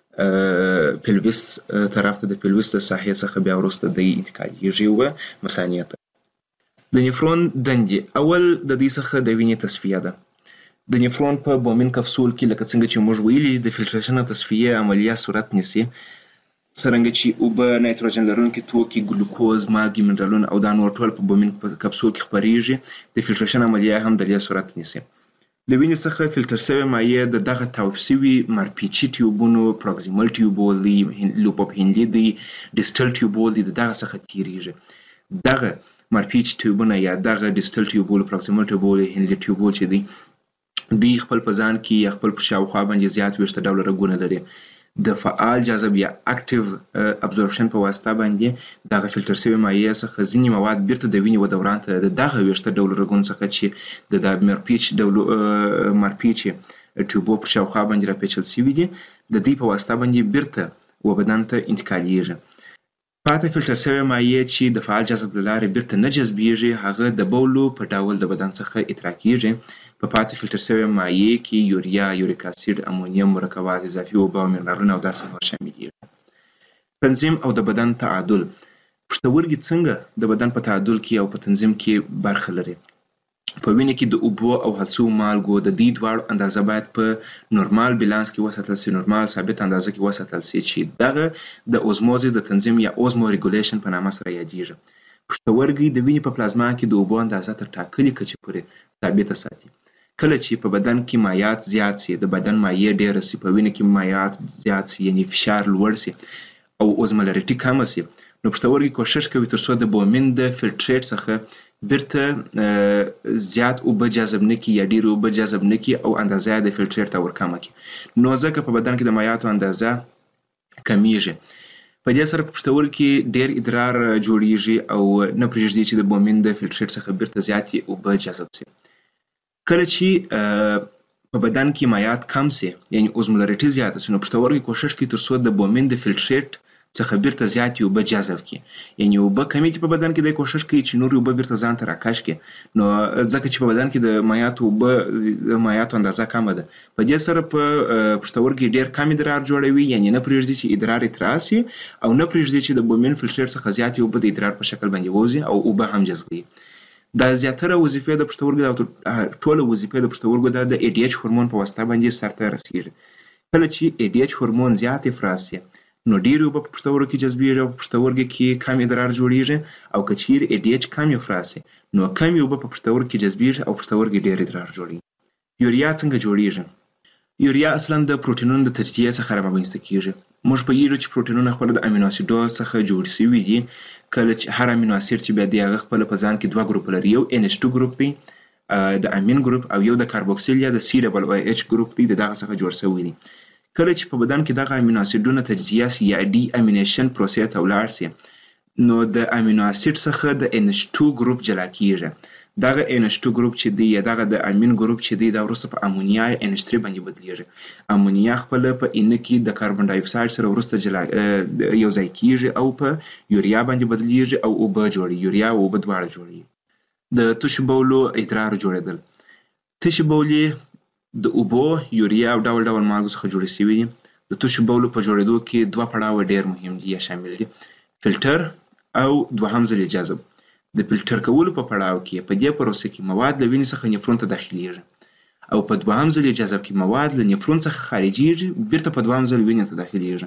S9: پلوس طرف ته. د پلوس د ساحې څخه بیا وروسته د انتقالېږي و مثانې ته. د نیفرون دندې اول د دې څخه د وینې تصفیه ده. د نیفرون په بومین کپسول کې لکه څنګه چې موږ ویلي د فلټریشن او تصفیې عملیه صورت نیسي. څرنګه چې اوبه، نایتروجن لرونکي توکي، ګلوکوز، مالګې، منرالونه او دا نور ټول په بومین کپسول کې خپریږي. د فلټریشن عملیه هم د دې صورت نیسي. له وینې څخه فلټر شوې مایع د دغه تاوپ شوي مارپیچي ټیوبونو، پروکسیمل ټیوبول دی، لوپ اف هینلي دی، ډیسټل ټیوبول دی، د دغه څخه تیریږي. دغه مارپیچ ټیوبونه یا دغه ډیسټل ټیوبول، پروکسیمل ټیوبول، هینلي ټیوبول چې دی دوی خپل په ځان کې یا خپل په شاوخوا باندې زیات ویشته ډوله رګونه لري. د فعال جاذب یا اکټیو ابزورپشن په واسطه باندې دغه فلټر شوی مایع څخه ځینې مواد بیرته د وینې و دوران ته د دغه ویشته ډوله رګونو څخه چې د مارپیچ ډولو مارپیچ ټیوبو په شاوخوا باندې راپیچل شوي دي د دې په واسطه باندې بیرته و بدن ته انتقالېږي. پاتې فلټر شوی مایع چې د فعال جذب له لارې بیرته نه جذبیږي هغه د بولو په ډول د بدن څخه اطراح کیږي. په پاتې فلټر شوی مایع کې یوریا، یوریک اسید، امونیم مرکبات، اضافي اوبه او منرالونه او داسې نور شامل دي. تنظیم او د بدن تعادل. پښتورګي څنګه د بدن په تعادل کې او په تنظیم کې برخه لري؟ په وینه کې د اوبو او هلڅو مالګو د دې دواړو اندازه باید په نورمال بیلانس کې وساتل شي، نورمال ثابت اندازه کې وساتل شي چې دغه د اوزموزیس د تنظیم یا اوزمو ریګولیشن په نامه سره یادېږي. پښتورګي د وینې په پلازما کې د اوبو اندازه تر ټاکلې کچې پورې ثابته ساتي. کله چې په بدن کې مایعات زیات شي، د بدن مایع ډېره شي، په وینه کې مایعات زیات شي یعنی فشار لوړ شي او اوزمولریټي کمه شي، نو پښتورګي کوشش کوي ترڅو د بومین د فلټریټ څخه بیرته زیات اوبه جذب نه کړي یا ډېرې اوبه جذب نه کړي او اندازه یې د فلټریټ ته ورکمه کړي. نو ځکه په بدن کې د مایعاتو اندازه کمیږي. په دې سره په پښتورګي کې ډېر ادرار جوړیږي او نه پرېږدي چې د بومین د فلټریټ څخه بیرته زیاتې اوبه جذب شي. کله چې په بدن کې مایعات کم شي یعنی اوزمولریټي زیاته شي، نو پښتورګي کوشش کوي ترڅو د بومین د فلټریټ څخه بیرته زیاتې اوبه جذب کړي. یعنی اوبه کمې دي په بدن کې، د کوشش کوي چې نور اوبه بیرته ځان ته راکش کړي. نو ځکه چې په بدن کې د مایعاتو اوبه د مایعاتو اندازه کمه ده، په دې سره په پښتورګي ډېر کم ادرار جوړوي، یعنی نه پرېږدي چې ادرار اطراح شي او نه پرېږدي چې د بومین فلټریټ څخه زیاتې اوبه د ادرار په شکل باندې ووځي او اوبه هم جذبوي. دا زیاتره وظیفې د پښتورګو د ټوله وظیفې د پښتورګو د ای ډي ایچ هورمون په واسطه باندې سرته رسیږي. کله چې ای ډي ایچ هورمون زیات افراز شي، نو ډېرې اوبه په پښتورګو کې جذبیږي او په پښتورګو کې کم ادرار جوړیږي، او که چیرې ای ډي ایچ کم افراز شي، نو کمې اوبه په پښتورګو کې جذبیږي او پښتورګي ډېر ادرار جوړوي. یوریا څنګه جوړیږي؟ یوریا اصلا د پروټینونو د تجزیې څخه رامنځته کیږي. موږ پوهیږو چې پروټینونه خپله د امینو اسیدو څخه جوړ شوي دي. کله چې هر امینو اسید چې بیا دی هغه خپله په ځان کې دوه ګروپ لري، یو ان ایچ ټو ګروپ دی د امین ګروپ او یو د کاربوکسیل یا د سی ډبل او ایچ ګروپ دی د دغه څخه جوړ شوی دی. کله چې په بدن کې دغه امینو اسیدونه تجزیه سي یا ډي امینیشن پروسې ته ولاړ سي، نو د امینو اسید څخه د ان ایچ ټو ګروپ جلا کیږي. دغه ان ایچ ټو ګروپ چې دی یا دغه د امین ګروپ چې دی دا وروسته په امونیا ان ایچ تھری باندې بدلیږي. امونیا خپل په ان کې د کاربن ډای اکساید سره وروسته جلا یو ځای کیږي او په یوریا باندې بدلیږي او اوبه جوړي، یوریا او اوبه دواړه جوړي. د تشو بولو ادرار جوړیدل. تشو بولې د اوبو، یوریا او ډول ډول مالګو څخه جوړې شوي دي. د تشو بولو په جوړېدو کې دوه پړاوه ډېر مهم دي یا شامل دي، فلټر او دوهم ځل جذب. د فلټر کولو په پړاو کې په دې پروسه کې مواد له وینې څخه نفرون ته داخليږي او په دوهم ځل جذب کې مواد له نفرون څخه خارجيږي بیرته په دوهم ځل وینې ته داخليږي.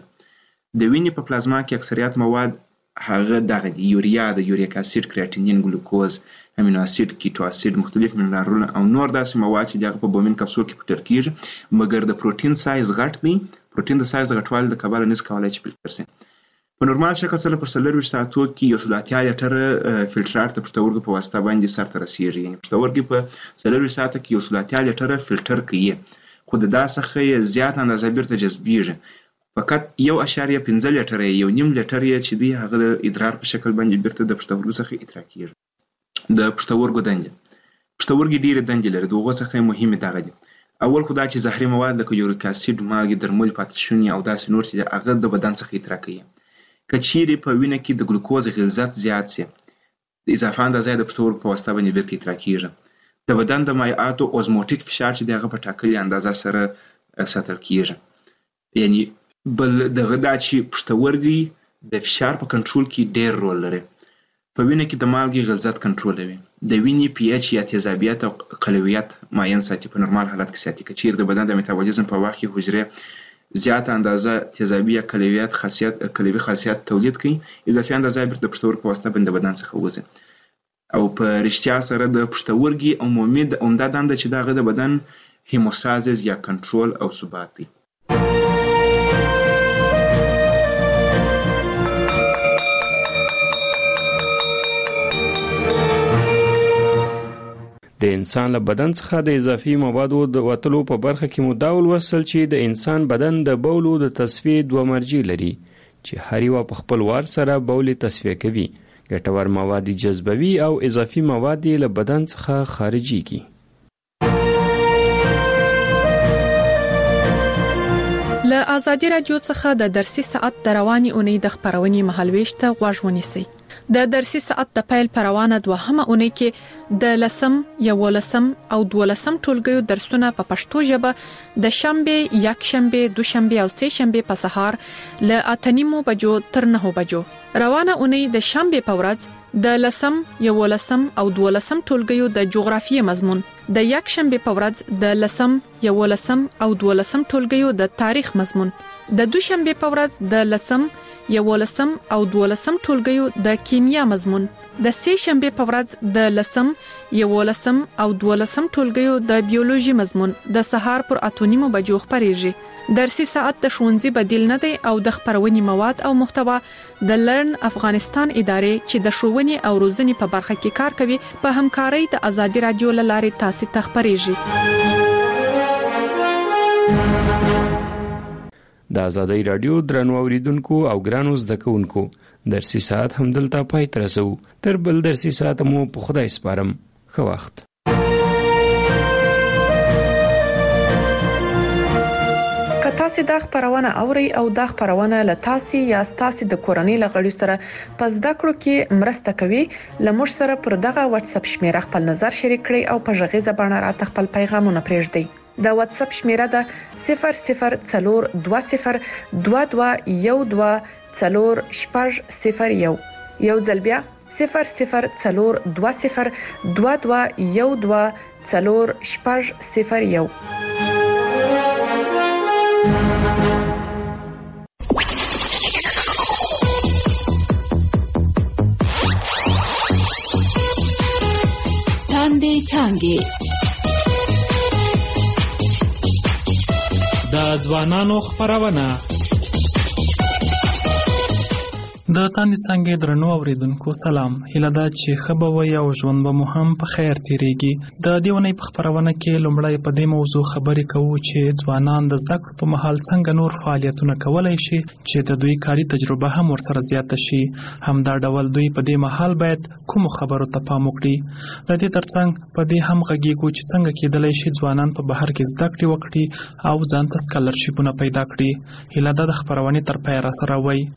S9: د وینې په پلازما کې اکثریت مواد هغه دغه دي: یوریا، د یوریک اسید، کریاتینین، ګلوکوز، امینو اسید، کیټو اسید، مختلف منرالونه او نور داسې مواد چې دغه په بومین کپسول کې فلټر کیږي. مګر د پروتین سایز غټ دی. پروتین د سایز غټوالي د کبله نس کولای چې فلټر شي. په نورمال شکل سره په څلورویشت ساعتو کې یو سل اتیا لیټره فلټرات د پښتورګو په واسطه باندې سرته رسیږي. یعنې پښتورګي په څلورویشت ساعته کې یو سل اتیا لیټره فلټر کوي، خو د دا څخه یې زیات اندازه بیرته جذبیږي. فقط یو اشاریه پنځه لیټره یو نیم لیټر یې چې دی هغه د ادرار په شکل باندې بیرته د پښتورګو څخه اطراح کیږي. د پښتورګو دندې. پښتورګي ډېرې دندې لري، د هغو څخه مهمې دغه دي. اول خو دا چې زهري مواد لکه یوریک اسید، مالګې، درمل، پاتشوني او داسې نور چې هغه د بدن څخه اطراح کوي. که چیرې په وینه کې د ګلوکوز غلظت زیات شي، د اضافه اندازه د پښتورګو په واسطه باندې بیرته اطراح کیږي. د بدن د مایعاتو اوزموټیک فشار چې د هغه په ټاکلې اندازه سره ساتل کیږي. یعنی بل دغه دا چې پښتورګي د فشار په کنټرول کې ډېر رول لري. په وینه کې د مالګې غلظت کنټرولوي، د وینې پی ایچ یا تیزابیت او قلویت ماین ساتي، په نورمال حالت کې ساتي. که چیرې د بدن د میتابولیزم په وخت کې حجرې زیاته اندازه تیزابي یا قلویت خاصیت قلوي خاصیت تولید کوي، اضافي اندازه بیرته د پښتورګو په واسطه باندې بدن څخه وځي. او په رښتیا سره د پښتورګي عمومي عمده دنده چې دغه د بدن هیموستازیس یا کنټرول او ثبات دی.
S7: د انسان له بدن څخه د اضافي موادو د وتلو په برخه کې مو دا ولوستل چې د انسان بدن د بولو د تصفیې دوه مرجع لري چې هر یو په خپل وار سره بول تصفیه کوي، ګټور مواد جذبوي او اضافي مواد له بدن څخه خارجيږي.
S6: له آزادي رادیو څخه د درسي ساعت د رواني اونۍ د خبرونې مهالويش ته غوږ ونیسئ. د درسي ساعت د پیل پروانه دوهمه اونۍ کې د لسم، یولسم او دولسم ټولګیو درسونه په پښتو ژبه د شنبه، یک شنبه، دوشنبه او سه شنبه په سهار له اتنیمو بجو تر نهو بجو. روانه اونۍ د شنبه په ورځ د لسم، یولسم او دولسم ټولګیو د جغرافیې مضمون، د یک شنبه په ورځ د لسم، یولسم او دولسم ټولګیو د تاریخ مضمون، د دوشنبه په ورځ د لسم، یولسم او دولسم ټولګیو د کیمیا مضمون، د سه شنبه په ورځ د لسم، یولسم او دولسم ټولګیو د بیولوژي مضمون د سهار پر اتونیمو بجو خبريږي. درسي ساعت د ښوونځي بدیل نه دی او د خبرونې مواد او محتوا د لرن افغانستان ادارې چې د ښوونې او روزنې په برخه کې کار کوي په همکارۍ د آزادي رادیو لارې تاسو ته خبريږي.
S7: د آزادي رادیو درنو اوریدونکو او ګرانو زده کوونکو درسي ساعت هم دلته پای تر رسو. تر بل درسي ساعت مو په خدای سپارم. ښه وخت.
S6: تاسو د خبرونه اوري او د خبرونه له تاسو یا تاسو د کورنۍ لغړی سره پس د کړو کې مرسته کوي. لمر سره پر دغه واتس اپ شمیره خپل نظر شریک کړئ او په ژغې زبانه راته خپل پیغامونه پرېږدئ. د واتس اپ شمیره ده صفر صفر څلور دوه صفر دوه دوه یو دوه څلور شپږ صفر یو. یو ځل بیا صفر صفر څلور دوه صفر دوه دوه یو دوه څلور شپږ صفر یو.
S10: تاندې تانګې
S11: د ځوانانو خبرونه. د تاندې څنګه درنو اوریدونکو سلام. هیله ده چې خبر وي او ژوند به مو هم په خیر تیریږي. د دیونی په خبرونه کې لومړی په دې موضوع خبرې کوو چې ځوانان د زده کړو په مهال څنګه نور فعالیتونه کولای شي چې د دوی کاري تجربه هم ورسره زیاته شي. همدا ډول دوی په دې مهال باید کوم خبرو ته پام وکړي. د دې ترڅنګ په دې هم غږیږو چې څنګه کېدلای شي ځوانان په بهر کې زده کړې وکړي او ځان ته سکالرشیپونه پیدا کړي. هیله ده د خبرونه تر پای را سره وي.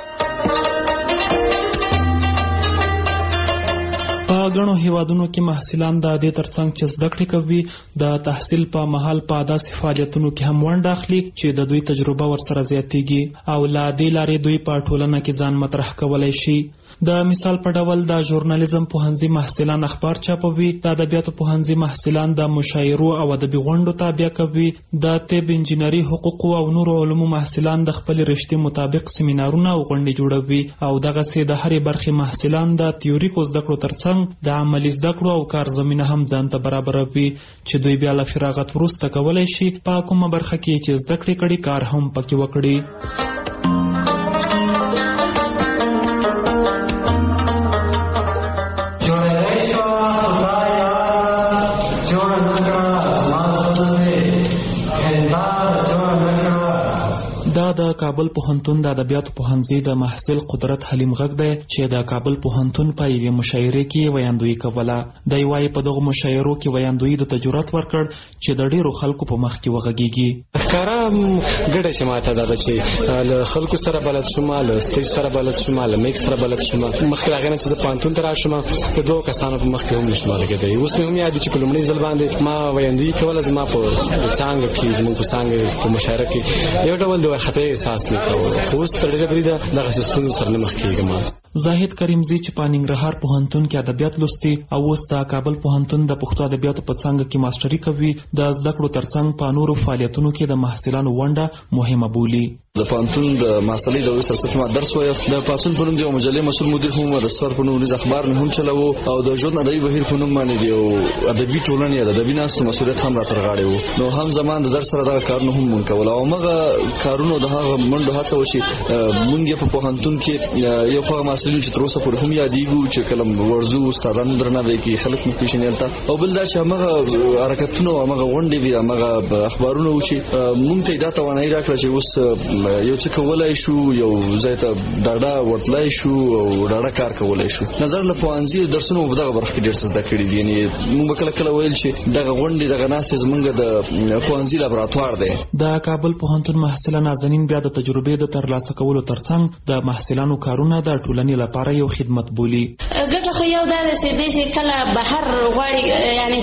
S11: په غنو هیوادونو کې محصلان د دې ترڅنګ چې زده کړې کوي د تحصیل په مهال په داسې فعالیتونو کې هم ونډه اخلي چې د دوی تجربه ورسره زیاتېږي او لا دې لارې دوی په ټولنه کې ځان مطرح کولای شي. د مثال په ډول د ژورنالیزم پوهنځي محصلان اخبار چاپوي، د ادبیاتو پوهنځي محصلان د مشاعرو او ادبي غونډو تابع کوي، د طب، انجینري، حقوق او نورو علومو محصلان د خپل رشتې مطابق سیمینارونه او غونډې جوړوي او دغه سي د هرې برخې محصلان د تیوریکو زده کړو ترڅنګ د عملي زده کړو او کار زمينه هم ځان ته برابروي چې دوی بیا له فراغت وروسته کولای شي په کومه برخه کې چې زده کړې کړي کار هم پکې وکړي. دا د کابل پوهنتون د ادبیاتو پوهنځي د محصل قدرت حلیم غږ دی چې د کابل پوهنتون په یوې مشاعره کې ویاندوی کوله. د یوای په دغه مشاعرو کې ویاندوی د تجربت ورکړ چې د ډیرو خلکو په مخ کې وغږیږي.
S12: ښکارا ګډه شماته ده چې له خلکو سره بلد شوم، له سټیج سره بلد شوم، له میک سره بلد شوم. مخکې راغلی چې زه پوهنتون ته راشم د دوه کسانو په مخ کې هم نشم راغلی. اوس مې هم یاد چې په لومړي ځل باندې ما ویاندوی کوله زما په څنګه کې زموږ په څنګه په مشاعره کې یو ډول د خطر احساس نه کوم. خو اوس په دې بریده دغه سیستم سره مخ کېږم.
S11: زاهد کریمزی چې په ننګرهار پوهنتون کې ادبیات لوستي او اوس د کابل پوهنتون د پښتو ادبیاتو په څانګه کې ماستري کوي، د زده کړو ترڅنګ په نورو فعالیتونو کې د محصلانو ونډه مهمه بولي.
S13: د پوهنتون د محصلې د وسرسف ما درس وایو. د پاتون په نوم د مجلې مسؤل مدیر هم د سفر په نوم د اخبار هم چلاوو او د ژوند ادبي بهیر په نوم باندې دی ادبي ټولنې د ادبي ناستو مسؤلیت هم راتر غاړي وو. نو هم زمان د درس سره د کارونو هم مونږ کول او مغه کارونو د هغه منډه هڅه وشي. مونږ په پوهنتون کې یو خو محصلین چې تر اوسه پورې هم یادېږي چې کله ورزو استادانو درناوی کوي خلک مو پیژني تل او بل دا چې هغه حرکتونه هغه غونډې وي هغه اخبارونه و چې مونږ ته دا توانایي راکړه چې اوس یو څه کولای شو یو ځای ته ډاډه ورتلای شو او ډاډه کار کولای شو نظر له پوهنځي درسونو په دغه برخه کې ډېر څه زده کړي دي یعنی موږ کله کله ویل چې دغه غونډې دغه ناسې زمونږ د پوهنځي لابراتوار دی.
S11: د کابل پوهنتون محصله نازنین بیا د تجربې د ترلاسه کولو ترڅنګ د محصلانو کارونه د ټولنې لپاره یو خدمت بولي.
S10: ګټه خو یو دا چې د کله بهر غواړي یعنی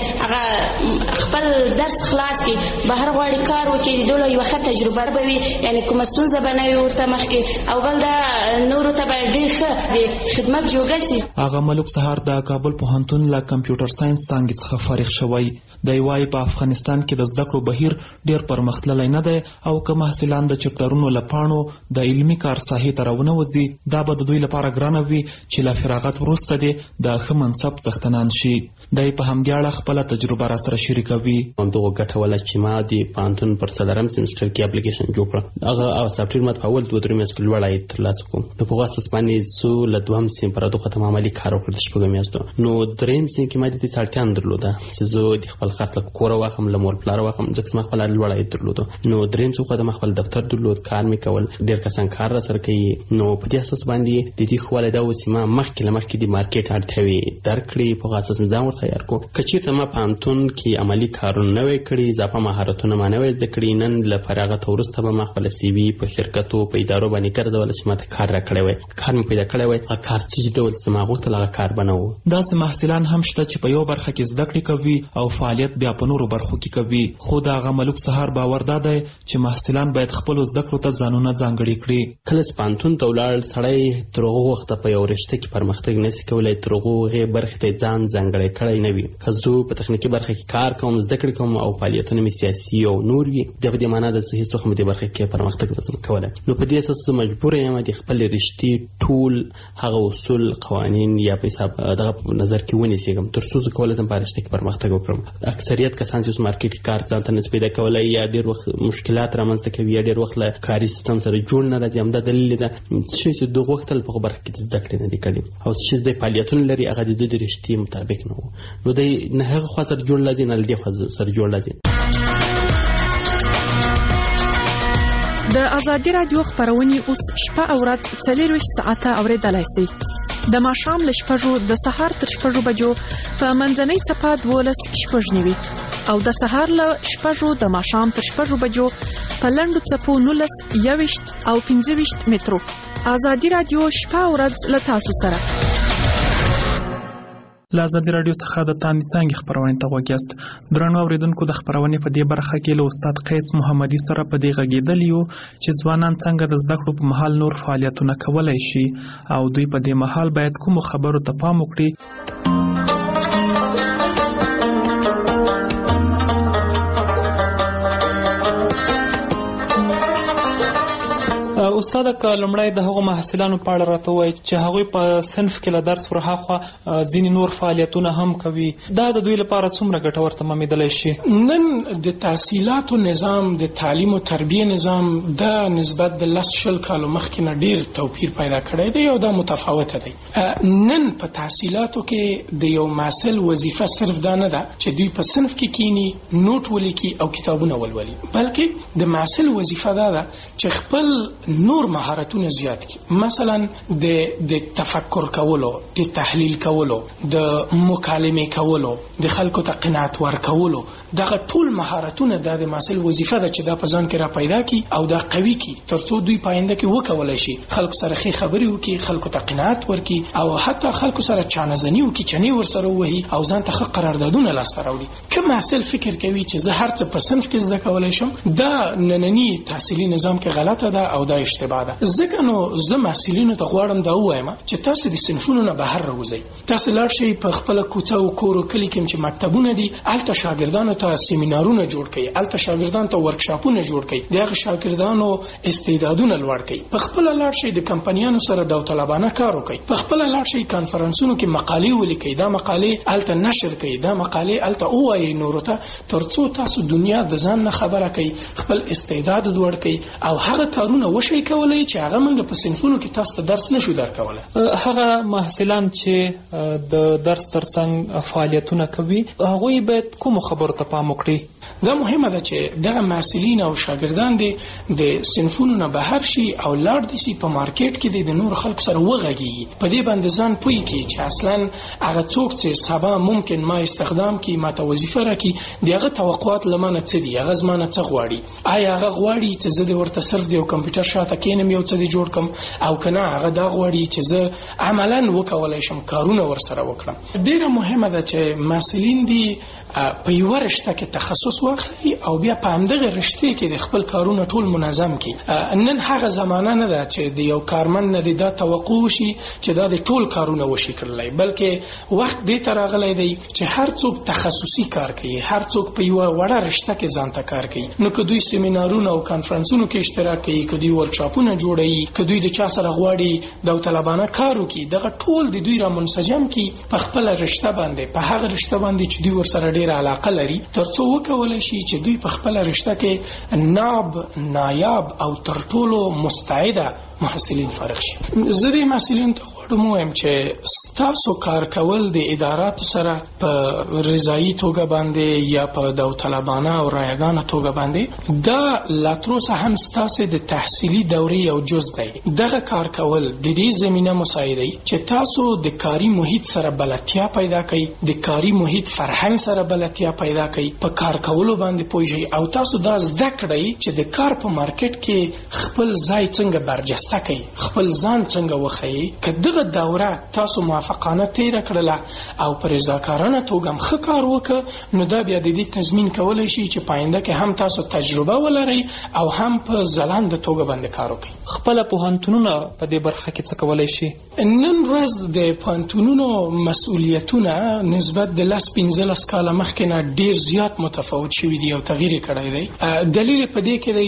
S10: هغه خپل درس خلاص کی بهر غواړي کار وکړي دوله یو ښه تجربه به وي یعنی کوم ستونزه به نه وي ورته مخکې او بل دا نورو ته به ډېر ښه د خدمت جوړ شي.
S11: هغه ملک سهار د کابل پوهنتون له کمپیوټر ساينس څانګې څخه فارغ شوی دی. وايي په افغانستان کې د زده کړو بهیر ډېر پرمختللی نه دی او که محصلان د چپټرونو له پاڼو د علمي کار ساحې ته راونه وځي دا به د دوی لپاره ګرانه وي چې له فراغت وروسته دې د ښه منصب څښتنان شي. دی په همدې اړه خپله تجربه راسره شریکوي.
S14: همدغه ګټوله چې ما د پوهنتون پر څلورم سیمسټر کې اپلیکیشن جوړ کړه هغه سافټویر ما په اول دوه درې میاشتو کې لوړ عاید ترلاسه کړم. په هغه اساس باندې زه له دوهم سیم پر دغه ختم عملي کار وکړ د شپږو میاشتو. نو دریم سیم کې ما د دې اړتیا نه درلوده چې زه د خپل خرڅ له کوره واخم له مور پلار واخم ځکه ما خپل لوړ عاید درلوده. نو دریم څه خو د خپل دفتر درلود کار مې کول ډېر کسان کار را سره کوي. نو په دې اساس باندې د دې خواله دا و چې ما مخکې له مخکې د مارکیټ اړتیاوې درک کړې په هغه اساس مې ځان ورته تیار کړو. که چېرته ما پوهنتون کې عملي کارونه نه وی کړي اضافه مهارتونه ما نه وی زده کړي نن له فراغت وروسته به ما خپل سی وي په شرکتو په ادارو باندې ګرځول چې ما ته کار را کړی وی کار مې پیدا کړی وی هغه کار چې ډول چې ما غوښتل هغه کار به نه و.
S11: داسې محصلان هم شته چې په یو برخه کې زده کړې کوي او فعالیت بیا په نورو برخو کې کوي. خو د هغه ملک سهار باور دا دی چې محصلان باید خپلو زده کړو ته ځانونه ځانګړي کړي.
S14: کله چې پوهنتون ته ولاړ سړی تر هغه وخته په یو رشته کې پرمختګ نشي کولی تر هغې برخې ته ځان ځانګړی کړی نه وي. که زه په تخنیکي برخه کې کار کوم زده کړې کوم او فعالیتونه مې سیاسي او نور وي بیا په دې معنا ده چې هېڅ وخت مې دې برخه کې پرمختګ نشم کولی. نو په دې اساس زه مجبوره یم د خپلې رشتې ټول هغه اصول قوانین یا په حساب دغه په نظر کې ونیسم تر څو زه کولی شم په رشته کې پرمختګ وکړم. اکثریت کسان چې اوس مارکیټ کې کار ځان ته نشي پیدا کولی یا ډېر وخت مشکلات رامنځته کوي یا ډېر وخت له کاري سیستم سره جوړ نه راځي. همدا دلیل ده چې د غوښتل په برخه کې زده کړې نه دي کړي او چې د فعالیتونو لري هغه د دوی د رشتې مطابق نه و. نو دی نه هغه خوا سره جوړ لازم نه له دې خوا سره جوړ لازم.
S6: د ازادي رادیو خبرونه اوس شپه او ورځ څلورویشت ساعته اوریدلای شئ. د ماښام له شپږو د سهار تر شپږو بجو په منځنۍ څپه دولس شپږ نیوي او د سهار له شپږو د ماښام تر شپږو بجو په لنډو څپو نولس یویشت او پنځه ویشت مترو. ازادي رادیو شپه او ورځ له تاسو سره.
S11: له ازادي رادیو څخه د تاندې څانګې خبرونې ته غوږ یاست. درنو اورېدونکو د خبرونې په دې برخه کې له استاد قیس محمدي سره په دې غږېدلي یو چې ځوانان څنګه د زده کړو په مهال نور فعالیتونه کولی شي او دوی په دې مهال باید کومو خبرو ته پام وکړي. استاد که لمړی د هغو محصلانو په اړه راته ووایي چې هغوی په صنف کې له درس ورهاخوا ځینې نور فعالیتونه هم کوي دا د دوی لپاره څومره ګټور تمامېدلی شي؟
S15: نن د تحصیلاتو نظام د تعلیم او تربیه نظام د نسبت د لس شل کالو مخکې نه ډېر توپیر پیدا کړی دی او دا متفاوته دی. نن په تحصیلاتو کې د یو محصل وظیفه صرف دا نه ده چې دوی په صنف کې کینی نوټ ولیکي او کتابونه ولولي بلکې د محصل وظیفه دا ده چې خپل نور مهارتونه زیات کی. مثلا د د تفکر کولو د تحلیل کولو د مکالمه کولو د خلکو ته قناعت ورکولو دغه ټول مهارتونه د محصل وظیفه ده چې دا په ځان کې را پیدا کی او دا قوي کی ترڅو دوی پاینده کې وکولای شي خلکو سره ښه خبرې وکړي خلکو ته قناعت ورکړي او حتی خلکو سره چانهزنی وکړي چنې ورسره وهي او ځان ته ښه قراردادونه لاسته راوړي. که محصل فکر کوي چې زه هر څه په صنف کې زده کولای شم دا نننی تحصیلي نظام کې غلطه ده او دا اشتباه ده. ځکه نو زه محصلینو ته غواړم دا ووایم چې تاسو د صنفونو نه بهر راوځئ. تاسو لاړ شئ په خپله کوڅه او کور او کلي کې چې مکتبونه دي هلته شاګردانو ته سیمینارونه جوړ کړئ هلته شاګردانو ته ورکشاپونه جوړ کړئ د هغه شاګردانو استعدادونه لوړ کړئ. په خپله لاړ شئ د کمپنیانو سره داوطلبانه کار وکړئ. په خپله لاړ شئ کانفرنسونو کې مقالې ولیکئ دا مقالې هلته نشر کړئ دا مقالې هلته ووایئ نورو ته تر څو تاسو دنیا د ځان نه خبره کړئ خپل استعداد لوړ کړئ او هغه کارونه وشئ نشي کولای چې هغه موږ په صنفونو کې تاسو ته درس نشو درکولای.
S11: هغه محصلان چې د درس ترڅنګ فعالیتونه کوي هغوی باید کوم خبرو ته پام وکړي؟
S15: دا مهمه ده چې دغه محصلین او شاګردان دي د صنفونو نه بهر شي او لاړ دي سي په مارکیټ کې د نور خلکو سره وغږیږي، په دې باندې ځان پوي کې چې اصلا هغه څوک چې سبا ممکن ما استخدام کی ما ته وظیفه راکړي دغه توقعات لمنه څه دي، هغه زمانه څه غواړي، آیا هغه غواړي چې زه د ورته صرف د کمپیوټر شاته کینم یو څه دی جوړ کم او کنه هغه دا غواړي چې زه عملاً وکولای شم کارونه ورسره وکړم. ډیره مهمه ده چې مسؤلین دي په یو رشته کې تخصص واخلي او بیا په همدغه رشته کې د خپل کارونه ټول منظم کړي. نن هغه زمانه نه ده چې د یو کارمن نه دا توقع شي چې دا د ټول کارونه وشي کړلای، بلکې وخت دې تر راغلی دی چې هر څوک تخصصي کار کوي، هر څوک په یو وړه رشته کې ځان ته کار کوي. نو که دوی سیمینارونه او کانفرنسونو کې اشتراک کوي، که دوی ورکشاپونه جوړوي، که دوی د چا سره غواړي داوطلبانه کار وکړي، دغه ټول د دوی را منسجم کړي په خپل رشته باندې، په هغه رشته باندې چې دوی ورسره ډېر علاقه لري، ترڅو وکولای شي چې دوی په خپل رشته کې ناب نایاب او تر ټولو مستعده محصلین فارغ شي. زه د محصلینو ته غواړم ووایم چې ستاسو کار کول د اداراتو سره په رضایي توګه باندې یا په داوطلبانه او رایګانه توګه باندې دا لا تر اوسه هم ستاسو د تحصیلي دورې یو جز دی. دغه کار کول د دې زمینه مساعدوي چې تاسو د کاري محیط سره بلدتیا پیدا کړئ، د کاري محیط فرهنګ سره بلدتیا پیدا کړئ، په کار کولو باندې پوه شئ او تاسو دا زده کړئ چې د کار په مارکیټ کې خپل ځای څنګه برجسته کړئ، خپل ځان څنګه وښیئ. که دغه دوره تاسو موافقانه تیره کړله او په رضاکارانه توګه هم ښه کار وکړه، نو دا بیا د دې تضمین کولی شي چې په آینده کې هم تاسو تجربه ولرئ او هم په ځلانده توګه باندې کار وکړئ.
S11: خپله پوهنتونونه په دې برخه کې څه کولی شي؟
S15: نن ورځ د پوهنتونونو مسؤلیتونه نسبت د لس پنځلس کاله مخکې نه ډېر زیات متفاوت شوي دي او تغییر یې کړی دی. دلیل په دې کې دی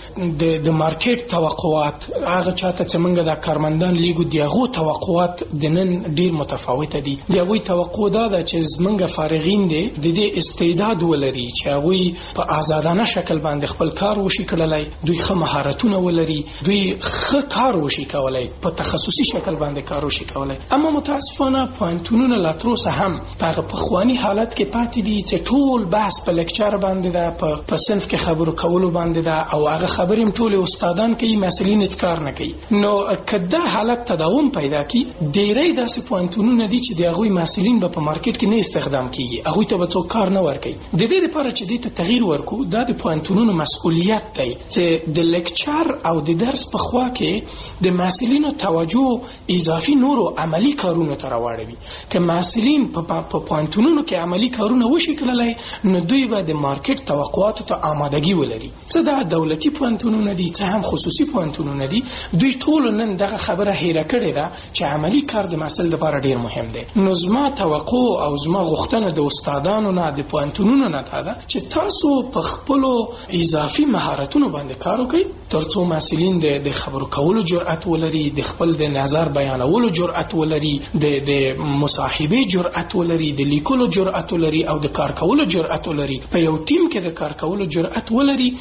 S15: چې د مارکیټ توقعات هغه چاته چې موږ د کارمندان لیګو د هغو توقعات د نن ډېر متفاوته دي. د هغوی توقع دا ده چې زموږ فارغین دي د دې استعداد ولري چې هغوی په آزادانه شکل باندې خپل کار وشي کړلی، دوی ښه مهارتونه ولري، دوی ښه کار وشي کولی، په تخصصي شکل باندې کار وشي کولی. اما متاسفانه پوهنتونونه لا تر اوسه هم په هغه پخواني حالت کې پاتې دي چې ټول بحث په لیکچر باندې ده، په صنف کې خبرو کولو باندې ده او هغه خبرې هم ټولې استادان کوي، مسؤلین هیڅ کار نه کوي. نو که دا حالت تداوم پیدا کړي، ډېری داسې پوهنتونونه دي چې د هغوی مسؤلین به په مارکیټ کې نه استخدام کېږي، هغوی ته به څوک کار نه ورکوي. د دې لپاره چې دې ته تغییر ورکړو، دا د پوهنتونونو مسؤلیت دی چې د لیکچر او د درس په خوا کې د مسؤلینو توجه اضافي نورو عملی کارونو ته راواړوي. که مسؤلین په پوهنتونونو کې عملی کارونه وشي کړلی، نو دوی به د مارکیټ توقعاتو ته آمادګي ولري. څه دا دولتي پوهنتونونه دي، څه هم خصوصي پوهنتونونه دي، دوی ټول نن دغه خبره هیره کړې ده چې عملی کار د محصل لپاره ډیر مهم دی. نو زما توقع او زما غوښتنه د استادانو نه، د پوهنتونونو نه دا ده چې تاسو په خپلو اضافي مهارتونو باندې کار وکړئ ترڅو محصلین د خبرو کولو جرأت ولري، د خپل د نظر بیانولو جرأت ولري، د مصاحبې جرأت ولري، د لیکلو جرأت ولري او د کار کولو جرأت ولري، په یو ټیم کې د کار کولو جرأت ولري،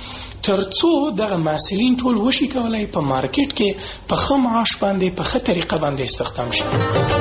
S15: ترڅو دغه محصلین ټول وشي کولای په مارکیټ کې په ښه معاش باندې په ښه طریقه باندې استخدام شي.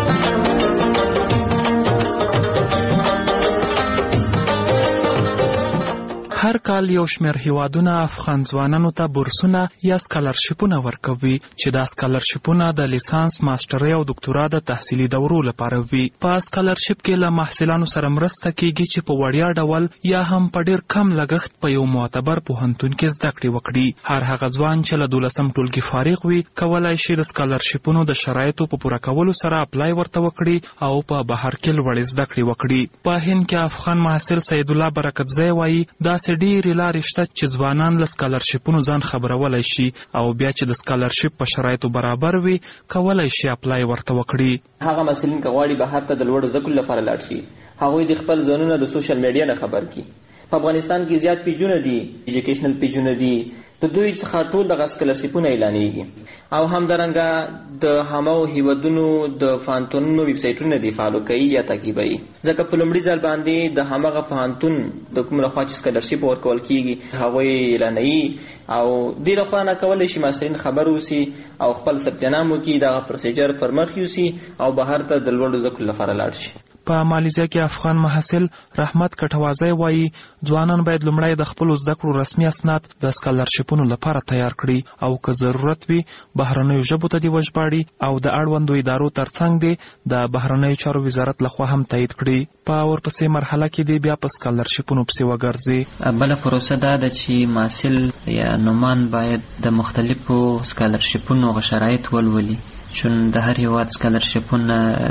S11: هر کال یو شمېر هیوادونه افغان ځوانانو ته بورسونه یا سکالرشیپونه ورکوي چې دا سکالرشیپونه د لیسانس، ماسترۍ او دکتورا د تحصیلي دورو لپاره وي. په سکالرشیپ کې له محصلانو سره مرسته کیږي چې په وړیا ډول یا هم په ډیر کم لګښت په یو معتبر پوهنتون کې زده کړې وکړي. هر هغه ځوان چې له دولسم ټولګي فارغ وي کولای شي د سکالرشیپونو د شرایطو په پوره کولو سره اپلای ورته وکړي او په بهر کې لوړې زده کړې وکړي. په هند کې افغان محصل سید الله برکتزی وایي دا ډېرې لارې شته چې ځوانان له سکالرشیپونو ځان خبرولی شي او بیا چې د سکالرشیپ په شرایطو برابر وي کولی شي اپلای ورته وکړي.
S16: هغه محصلین که غواړي بهر ته د لوړو زده کړو لپاره لاړ شي، هغوی د خپل ځانونه د سوشل میډیا نه خبر کړي. په افغانستان کې زیات پیجونه دي، ایجوکیشنل پیجونه دي، د دوی څخه ټول د سکالرشیپونه اعلانېږي او همدارنګه د همو هیوادونو د پوهنتونونو ویب سایټونه دي فالو کوي یا تعقیبوي، ځکه په لومړي ځل باندې د همغه پوهنتون د کوم لخوا چې سکالرشیپ ورکول کیږي هغوی اعلانوي او دې لخوا نه کولی شي محصلین خبر اوسي او خپل ثبتنام وکړي، دغه پروسیجر پر مخ یوسي او بهر ته د لوړو زده کړو لپاره لاړ شي.
S11: په مالیزیا کې افغان محصل رحمت کټوازی وایي ځوانان باید لومړی د خپلو زده کړو رسمي اسناد د سکالرشیپونو لپاره تیار کړي او که ضرورت وي بهرنیو ژبو ته دې وژباړي او د اړوندو ادارو ترڅنګ دې د بهرنیو چارو وزارت لخوا هم تایید کړي. په ورپسې مرحله کې دې بیا په سکالرشیپونو پسې وګرځي.
S17: بله پروسه دا ده چې محصل یا نومان باید د مختلفو سکالرشیپونو شرایط ولولي، چون د هر هیواد سکالرشیپونه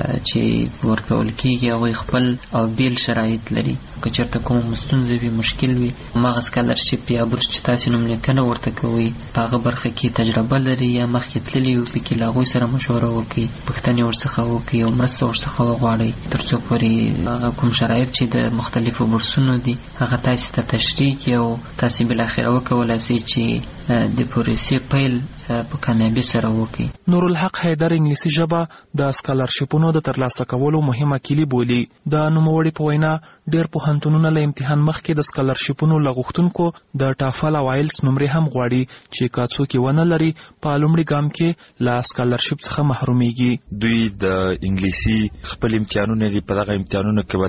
S17: چې ورکول کیږي هغوی خپل او بیل شرایط لري. که چېرته کومه ستونزه وي مشکل وي هماغه سکالرشیپ یا بورس چې تاسې نوملیکنه ورته کوئ په هغه برخه کې تجربه لري یا مخکې تللي وي پکې له هغوی سره مشوره وکړئ، پوښتنې ورڅخه وکړئ او مرسته ورڅخه وغواړئ تر څو پورې هغه کوم شرایط چې د مختلفو بورسونو دي هغه تاسې ته تشریح کړي او تاسې بالاخره وکولی شئ چې د پروسې پیل په کامیابی سره وکړي.
S11: نورالحق حیدر انګلیسي ژبه د سکالرشیپونو د ترلاسه کولو مهمه کلی بولي. د نوموړي په وینا ډېر پوهنتونونه له امتحان مخکې د سکالرشیپونو له غوښتونکو د ټافل او آیلس نمرې هم غواړي چې که څوک یې ونه لري په لومړي ګام کې له سکالرشیپ څخه محرومیږي.
S18: دوی د انګلیسي خپل امتحانونه دي، په دغه امتحانونو کې به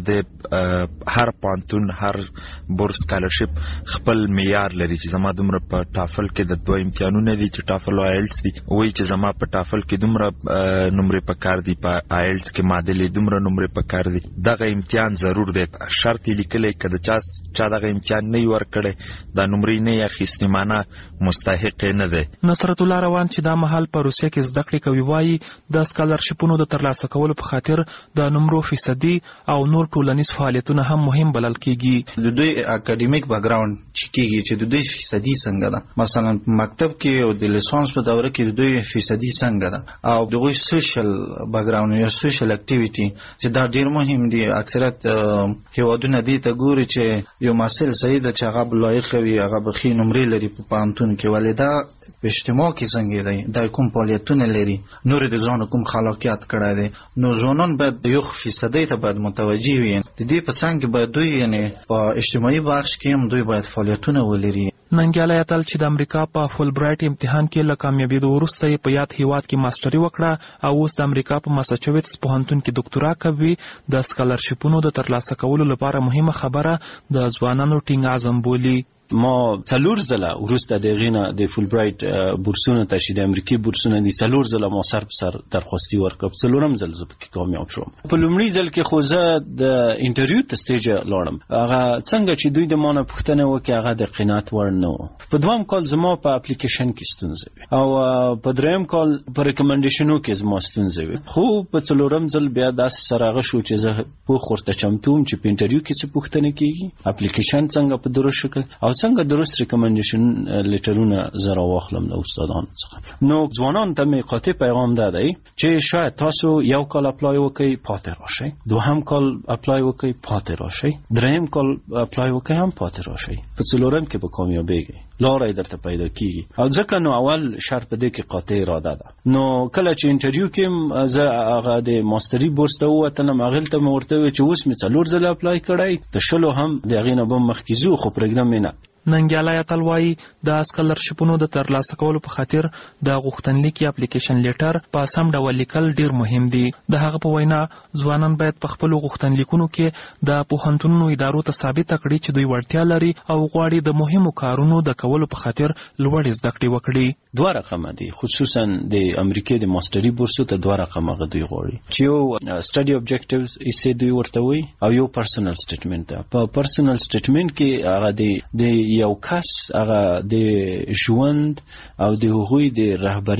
S18: د هر پوهنتون هر بورس سکالرشیپ خپل معیار لري چې زما دومره په ټافل کې د دوه امتحانونه دي چې ټافل او آیلس دي، وایي چې زما په ټافل کې دومره نمرې پکار دي، په آیلس کې معادلې دومره نمرې پکار دي. دغه امتحان ضرور دی، شرط یې لیکلی که د چا چا دغه امتحان نه وي ورکړی دا نمرې نه یې اخیستې معنه مستحق یې نه دی.
S11: نصرت الله روان چې دا مهال په روسیه کې زده کړې کوي وایي د سکالرشیپونو د ترلاسه کولو په خاطر د نمرو فیصدي او نور ټولنیز فعالیتونه هم مهم بلل کیږي.
S19: د دوی اکاډمیک بیکګراوند چې کیږي چې د دوی فیصدي څنګه ده، مثلا مکتب کې او د لیسانس په دوره کې د دوی فیصدي څنګه ده او دغه سوشل بیکګراوند یا سوشل اکټیویټي چې دا ډیر مهم دي. اکثریت هیوادونه دې ته ګوري چې یو محصل صحیح ده چې هغه لایق وي، هغه به ښې نمرې لري په پوهنتون کې، ولې دا په اجتماع کې څنګه دی، دا کوم فعالیتونه لري، نور د ځان کوم خلاقیت کړی دی. نو ځوانان باید یو فیصدي ته باید متوجه وي. د دې په څنګ کې باید دوی یعنی په اجتماعي بخش کې هم دوی باید فعالیتونه ولري.
S11: ننګیالی اتل چې د امریکا په فول برایټ امتحان کې له کامیابېدو وروسته یې په یاد هیواد کې ماسټري وکړه او اوس د امریکا په ماساچوټس پوهنتون کې ډاکټورا کوي. د سکالرشیپونو د ترلاسه کولو لپاره مهمه خبره د ځوانانو ټینګ عزم بولي.
S20: ما څلور ځله وروسته د هغې نه د فول برایټ بورسونه ته چې د امریکې بورسونه دي څلور ځله ما سر په سر درخواستي ورکړه، په څلورم ځل زه پکې کامیاب شوم. په لومړي ځل کې خو زه د انټرویو ته سټیجه لاړم، هغه څنګه چې دوی د ما نه پوښتنه وکړې هغه د قناعت وړ نه و. په دویم کال زما په اپلیکیشن کې ستونزه وي او په دریم کال په ریکمنډیشنو کې زما ستونزه وي، خو په څلورم ځل بیا داسې سره هغه شو چې زه پوخ ورته چمتو وم چې په انټرویو کې څه پوښتنه کېږي، اپلیکیشن څنګه په درست شکل او څنګه درست ریکمنډیشن لیټرونه زه راواخلم له استادانو څخه. نو ځوانانو ته مې قاطع پیغام دا دی چې شاید تاسو یو کال اپلای وکړئ پاتې راشئ، دوهم کال اپلای وکړئ پاتې راشئ، دریم کال اپلای وکړئ هم پاتې راشئ، په څلورم کې به کامیابېږئ، لاره یې درته پیدا کیږي. او ځکه نو اول شرط په دې کې قاطع اراده ده. نو کله چې انټرویو کې زه هغه د ماستري بورس ته ووتلم، هغې ته مې ورته وویل چې اوس مې څلور ځله اپلای کړی، د شلو هم د هغې نه به مخکې ځو خو پرېږدم یې نه.
S11: ننګیالی اتل وایي د سکالرشیپونو د ترلاسه کولو په خاطر د غوښتنلیک یا اپلیکیشن لیټر په سم ډول لیکل ډیر مهم دي. د هغه په وینا ځوانان باید په خپلو غوښتنلیکونو کې د پوهنتونونو ادارو ته ثابته کړي چې دوی وړتیا لري او غواړي د مهمو کارونو د کولو په خاطر لوړې زده کړې وکړي.
S20: دوه رقمه دي، خصوصا د امریکې د ماستري بورسو ته دوه رقمه دوی غواړي چې یو سټډي اوبجیکټیوز یې دوی ورته وایي او یو پرسنل سټیټمنټ ده. په پرسنل سټیټمنټ کې هغه د یو کس هغه د ژوند او د هغوی د رهبریت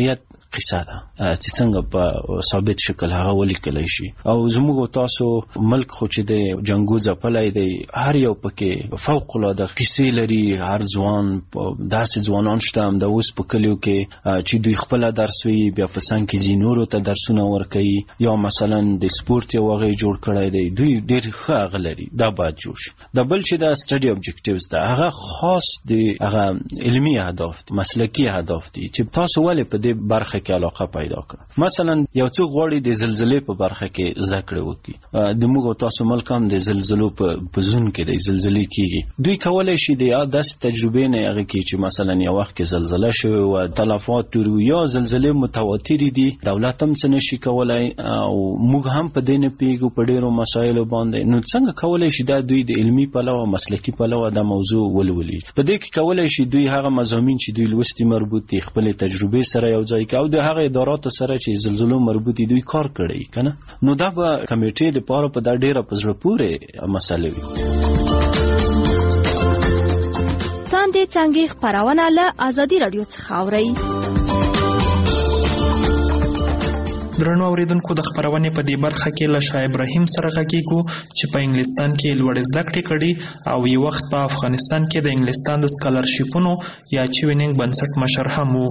S20: قصه ده چې څنګه په ثابت شکل هغه ولیکل شي. او زموږ تاسو ملک خو چې د جنگو ځپلای دی، هر یو پکې فوق العاده قصې لري. هر ځوان داسې ځوانان شته هم د اوس په کلیو کې چې دوی خپل درس وي، بیا په څنګ کې ځینورو ته درسونه ورکوي، یا مثلا د سپورت یو هغه جوړ کړی دی، دوی ډېر ښه هغه لري، دا باید جوړ شي. د بل چې د سټډي اوبجیکټیوز ده هغه خاص د هغه علمي اهداف دي، مسلکي اهداف دي چې تاسو ولې په دې برخه کې علاقه پیدا کړه. مثلا یو څوک غواړي د زلزلې په برخه کې زده کړه وکړي، د موږ تاسو ملک هم د زلزلو په زون کې د زلزلې کېږي، دوی کولای شي د داسې تجربې نه هغه کې چې مثلا یو وخت کې زلزله شوې وه، تلفات ډېر یا زلزلې متواترې دي، دولت هم څه نشي کولای او موږ هم په دې نه پوهېږو په ډېرو مسایلو باندې. نو څنګه کولی شي دا دوی د علمي پلوه مسلکي پلوه دا موضوع ولولي؟ په دې کې کولی شي دوی هغه مضامین چې دوی لوستي مربوط دي خپلې تجربې سره یو ځای کړي او د هغه اداراتو سره چې زلزلو مربوط دي دوی کار کړی که نه. نو دا به کمیټې دپاره په دا ډېره په زړه پورې مسله وي.
S21: تاندې څنګه خبرونه له ازادي رادیو څخه اورئ.
S11: درنو اوریدونکو، د خبرونې په دې برخه کې له شاه ابراهیم سره غږیږو چې په انګلستان کې لوړ زده کړې کړي او یو وخت په افغانستان کې د انګلستان د سکالرشیپونو یا چوینینګ بنسټ مشر هم وو.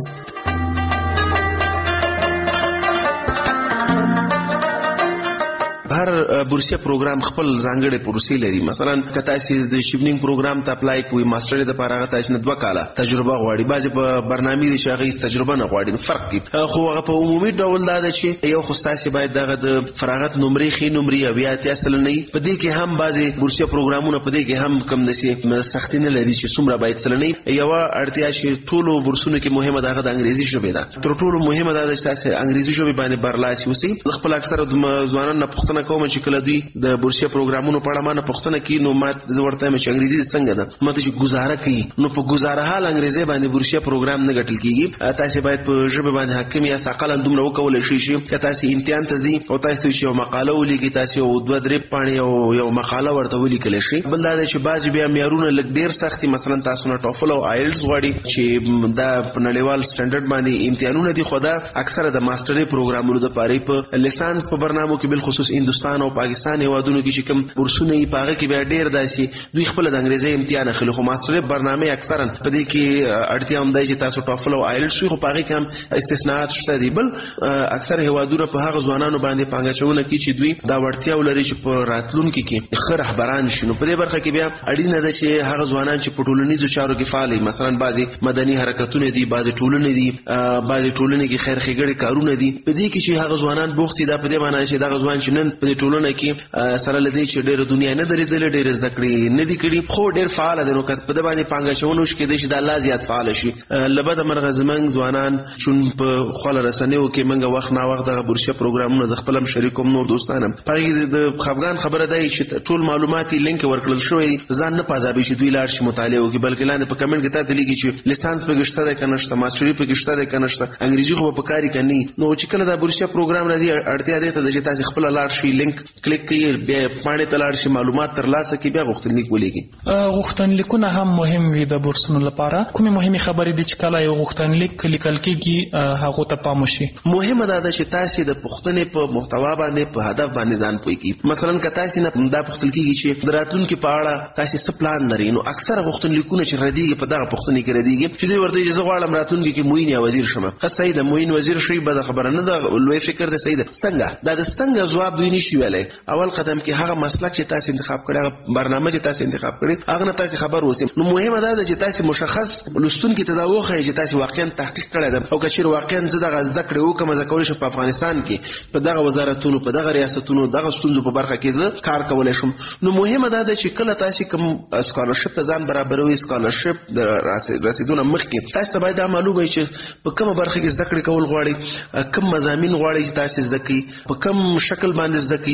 S22: هر بورسیه پروګرام خپل ځانګړي پروسې لري. مثلا که تاسو د شیپنینګ پروګرام ته اپلای کوئ، ماستر د لپاره هغه تاسو نه دوه کاله تجربه غواړي، بعضې په برنامې دي چې هغه هېڅ تجربه نه غواړي، نو فرق کوي. خو هغه په عمومي ډول دا ده چې یو خو ستاسې باید دغه د فراغت نمرې ښې نمرې اویا اتیا سلنه وي. په دې کې هم بعضې بورسیه پروګرامونه په دې کې هم کم داسې سختي نه لري چې څومره باید سلنه وي. یوه اړتیا چې ټولو بورسونو کې مهمه ده هغه د انګریزي ژبې ده. تر ټولو مهمه دا ده چې تاسې انګریزي ژبې باندې برلاسي اوسئ. زه خپل اکثره ځوانان نه پوښتنه کوم چې کله دوی د بورسیه پروګرامونو په اړه ما نه پوښتنه کوي، نو ما زه ورته وایم چې انګریزي څنګه ده؟ ما ته چې ګزاره کوي، نو په ګزاره حال انګریزي باندې بورسیه پروګرام نه ګټل کېږي. تاسې باید په ژبه باندې حاکم یاست، اقلا دومره وکولی شئ چې که تاسې امتحان ته ځئ او تاسې ته چې یو مقاله ولیکئ، تاسې یو دوه درې پاڼې یو یو مقاله ورته ولیکلی شئ. بل دا دی چې بعضې بیا معیارونه لږ ډېر سخت دي. مثلا تاسو نه ټوفل او آیلټس غواړي چې دا په نړیوال سټنډرډ باندې امتحانونه دي، خو دا اکثره د ماسټرۍ پروګرامونو دپاره په لیسانس په برنامو کې بالخصوص هندوستان او پاکستان هېوادونو کې چې کوم بورسونه یې په هغه کې بیا ډېر داسې دوی خپله د انګریزۍ امتحان اخلي. خو ماسټرۍ برنامې اکثرا په دې کې اړتیا هم دی چې تاسو ټوفل او آیلټس وي، خو په هغې کې هم استثناءات شته دي. بل اکثر هېوادونه په هغه ځوانانو باندې پانګه اچونه کوي چې دوی دا وړتیا ولري چې په راتلونکي کې ښه رهبران شي. نو په دې برخه کې بیا اړینه ده چې هغه ځوانان چې په ټولنیزو چارو کې فعال وي، مثلا بعضې مدني حرکتونه دي، بعضې ټولنې دي، بعضې ټولنې کې خیر ښېګړې کارونه دي. په دې کې چې هغه ځوانان بوخت دي، دا په دې معنی چې دغه ځوان چې نن په دې ټولنه کې سره له دې چې ډېره دنیا نه درېدلې، ډېرې زده کړې نه دي کړي، خو ډېر فعاله دی، نو که په ده باندې پانګه اچونه وشي کېدای شي دا لا زیات فعاله شي. له بده مرغه زموږ ځوانان چون په خواله رسنیو کې موږ وخت ناوخت دغه بورسیه پروګرامونه زه خپل هم شریک وم، نور دوستان هم په هغې کې د خفګان خبره دا چې ټول معلومات یې لینک ورکړل شوی، ځان نه پازابي چې دوی لاړ شي مطالعه وکړي، بلکې لاندې په کمنټ کې تا ته لیکي چې لیسانس پکې شته دی که نشته، ماسټري پکې شته دی که نشته، انګریزي خو به په کار یې که نه. نو چې کله دا بورسیه پروګرام راځي اړتیا دې ته ده چې تاسې خپله لاړ شئ، لینک کلیک کړئ، بیا پاڼې ته لاړ شئ، معلومات ترلاسه کړئ، بیا غوښتنلیک ولیکئ.
S11: غوښتنلیکونه هم مهم وي د بورسونو لپاره. کومې مهمې خبرې دي چې کله یو غوښتنلیک لیکل کېږي هغو ته پام وشي؟
S22: مهمه دا ده چې تاسې د پوښتنې په محتوا باندې په هدف باندې ځان پوه کړئ. مثلا که تاسې نه دا پوښتل کېږي چې د راتلونکي په اړه تاسې څه پلان لرئ، نو اکثره غوښتنلیکونه چې ردېږي په دغه پوښتنې کې ردېږي چې دوی ورته وایي زه غواړم راتلونکي کې معین یا وزیر شم. ښه صحیح ده، معین وزیر شئ، بده خبره نه ده، لوی فکر دی، صحیح ده. څنګه؟ دا د څنګه ځواب دوی نشي ویلی. اول قدم کې هغه مسلک چې تاسې انتخاب کړی، هغه برنامه چې تاسې انتخاب کړی، هغه نه تاسې خبر اوسئ. نو مهمه دا ده چې تاسې مشخص لوستونکي ته دا وښایئ چې تاسې واقعا تحقیق کړی ده، او که چېرې واقعا زه دغه زده کړې وکړم، زه کولی شم په افغانستان کې په دغه وزارتونو، په دغه ریاستونو، دغه ستونزو په برخه کې زه کار کولی شم. نو مهمه دا ده چې کله تاسې کوم سکالرشپ ته ځان برابروئ، سکالرشپ د رسېدو نه مخکې تاسې ته باید دا معلومه وي چې په کومه برخه کې زده کړې کول غواړئ، کوم مضامین غواړئ چې تاسې زده کړئ، په کوم شکل باندې زده کړئ،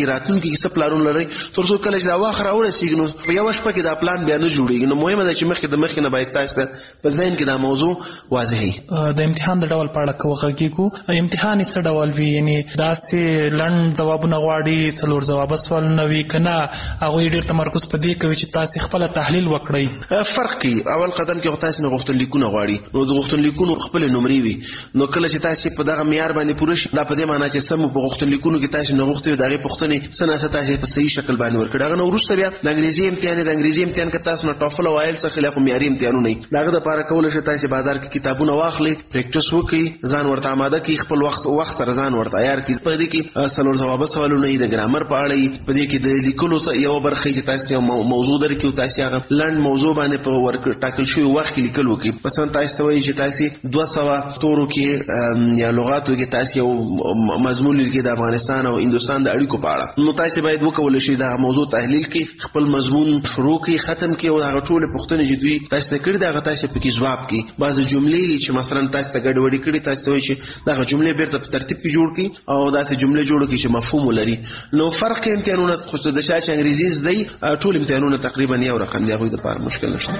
S22: کې راتلونکي کې څه پلانونه لري تر څو کله چې دا وخت راورسیږي نو په یو شپه کې دا پلان بیا نه جوړیږي. نو مهمه ده چې مخکې د مخکې نه باید تاسو په ذهن کې دا موضوع واضح وي.
S11: د امتحان د ډول په اړه کوغږیږو امتحان څه ډول وي یعنی داسې لنډ ځوابونه غواړي څلور جواب سوالونه وي کنه هغه ډېر تمرکز په دې کوي چې تاسو خپل تحلیل وکړئ؟
S22: فرق کوي. اول قدم کې تاسو نه غوښتنلیکونه غواړي نو د غوښتنلیکونو خپل نمرې وي نو کله چې تاسو په دغه معیار باندې پوره شي دا په دې معنی چې سم په غوښتنلیکونو کې تاسو نه غوښتي دغه پوښتنې سناسه تاسو په صحیح شکل باندې ورکړه. هغه نو وروسته بیا د انګریزي امتحان د انګریزي امتحان کې تاسو نه ټافل او آیل څخه له معیاري امتحانونه نه دغه د لپاره کول شي تاسو بازار کې کتابونه واخلي پریکټیس وکړي ځان ورته آماده کړئ خپل وخت وخت سره ځان ورته عیار کړئ. په دې کې څلور جواب سوالونه د ګرامر په اړه په دې کې د لیکلو یو برخه چې تاسو موضوع درکې او تاسو هغه لنډ موضوع باندې په ورک ټاکل شوی وخت کې لیکل وکړي. مثلا تاسو وایي چې تاسو دوه سوه تورو کې یا لغاتو کې تاسو یو مضمون لیکي د افغانستان او هندستان د اړیکو په اړه نو تاسو باید وکول شي دا موضوع تحلیل کې خپل مضمون شروع کې ختم کې او هغه ټول پوښتنې چې دوی تاسو نه کړی دا تاسو په کې جواب کې بعض جملې چې مثلا تاسو ته ګډوډي کړي تاسو وایي چې دا جملې بیرته په ترتیب کې جوړ کړئ او دا جملې جوړ کړئ چې مفهوم ولري. نو فرق امتحانونه خو د شاعر انګریزي زده ټول امتحانونه تقریبا یو رقم دی هغه د لپاره مشکل نشته.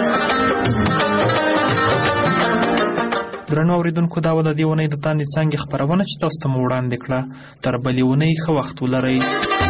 S11: درنو اوریدونکو دا ول د دیونه د تاندې څنګه خبرونه چې تاسو ته وړاندې کړه تر بلیونه ښه وخت ولرئ.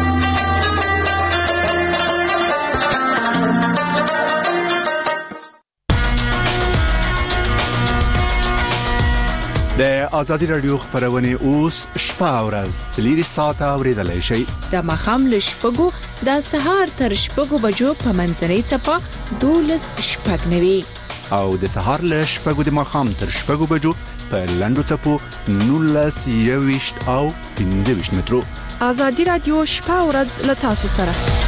S5: د ازادي رادیو خبرونه اوس شپه او ورځ څلور ساعته اوریدلای شئ.
S2: د مخام له شپږو د سهار تر شپږو بجو په منځنۍ چپه دولس شپږ نوي
S5: او د سهار له شپږو د مخام تر شپږو بجو په لندو چپو نولس یويشت او پنځه ویشت مترو.
S6: ازادي رادیو شپه او ورځ له تاسو سره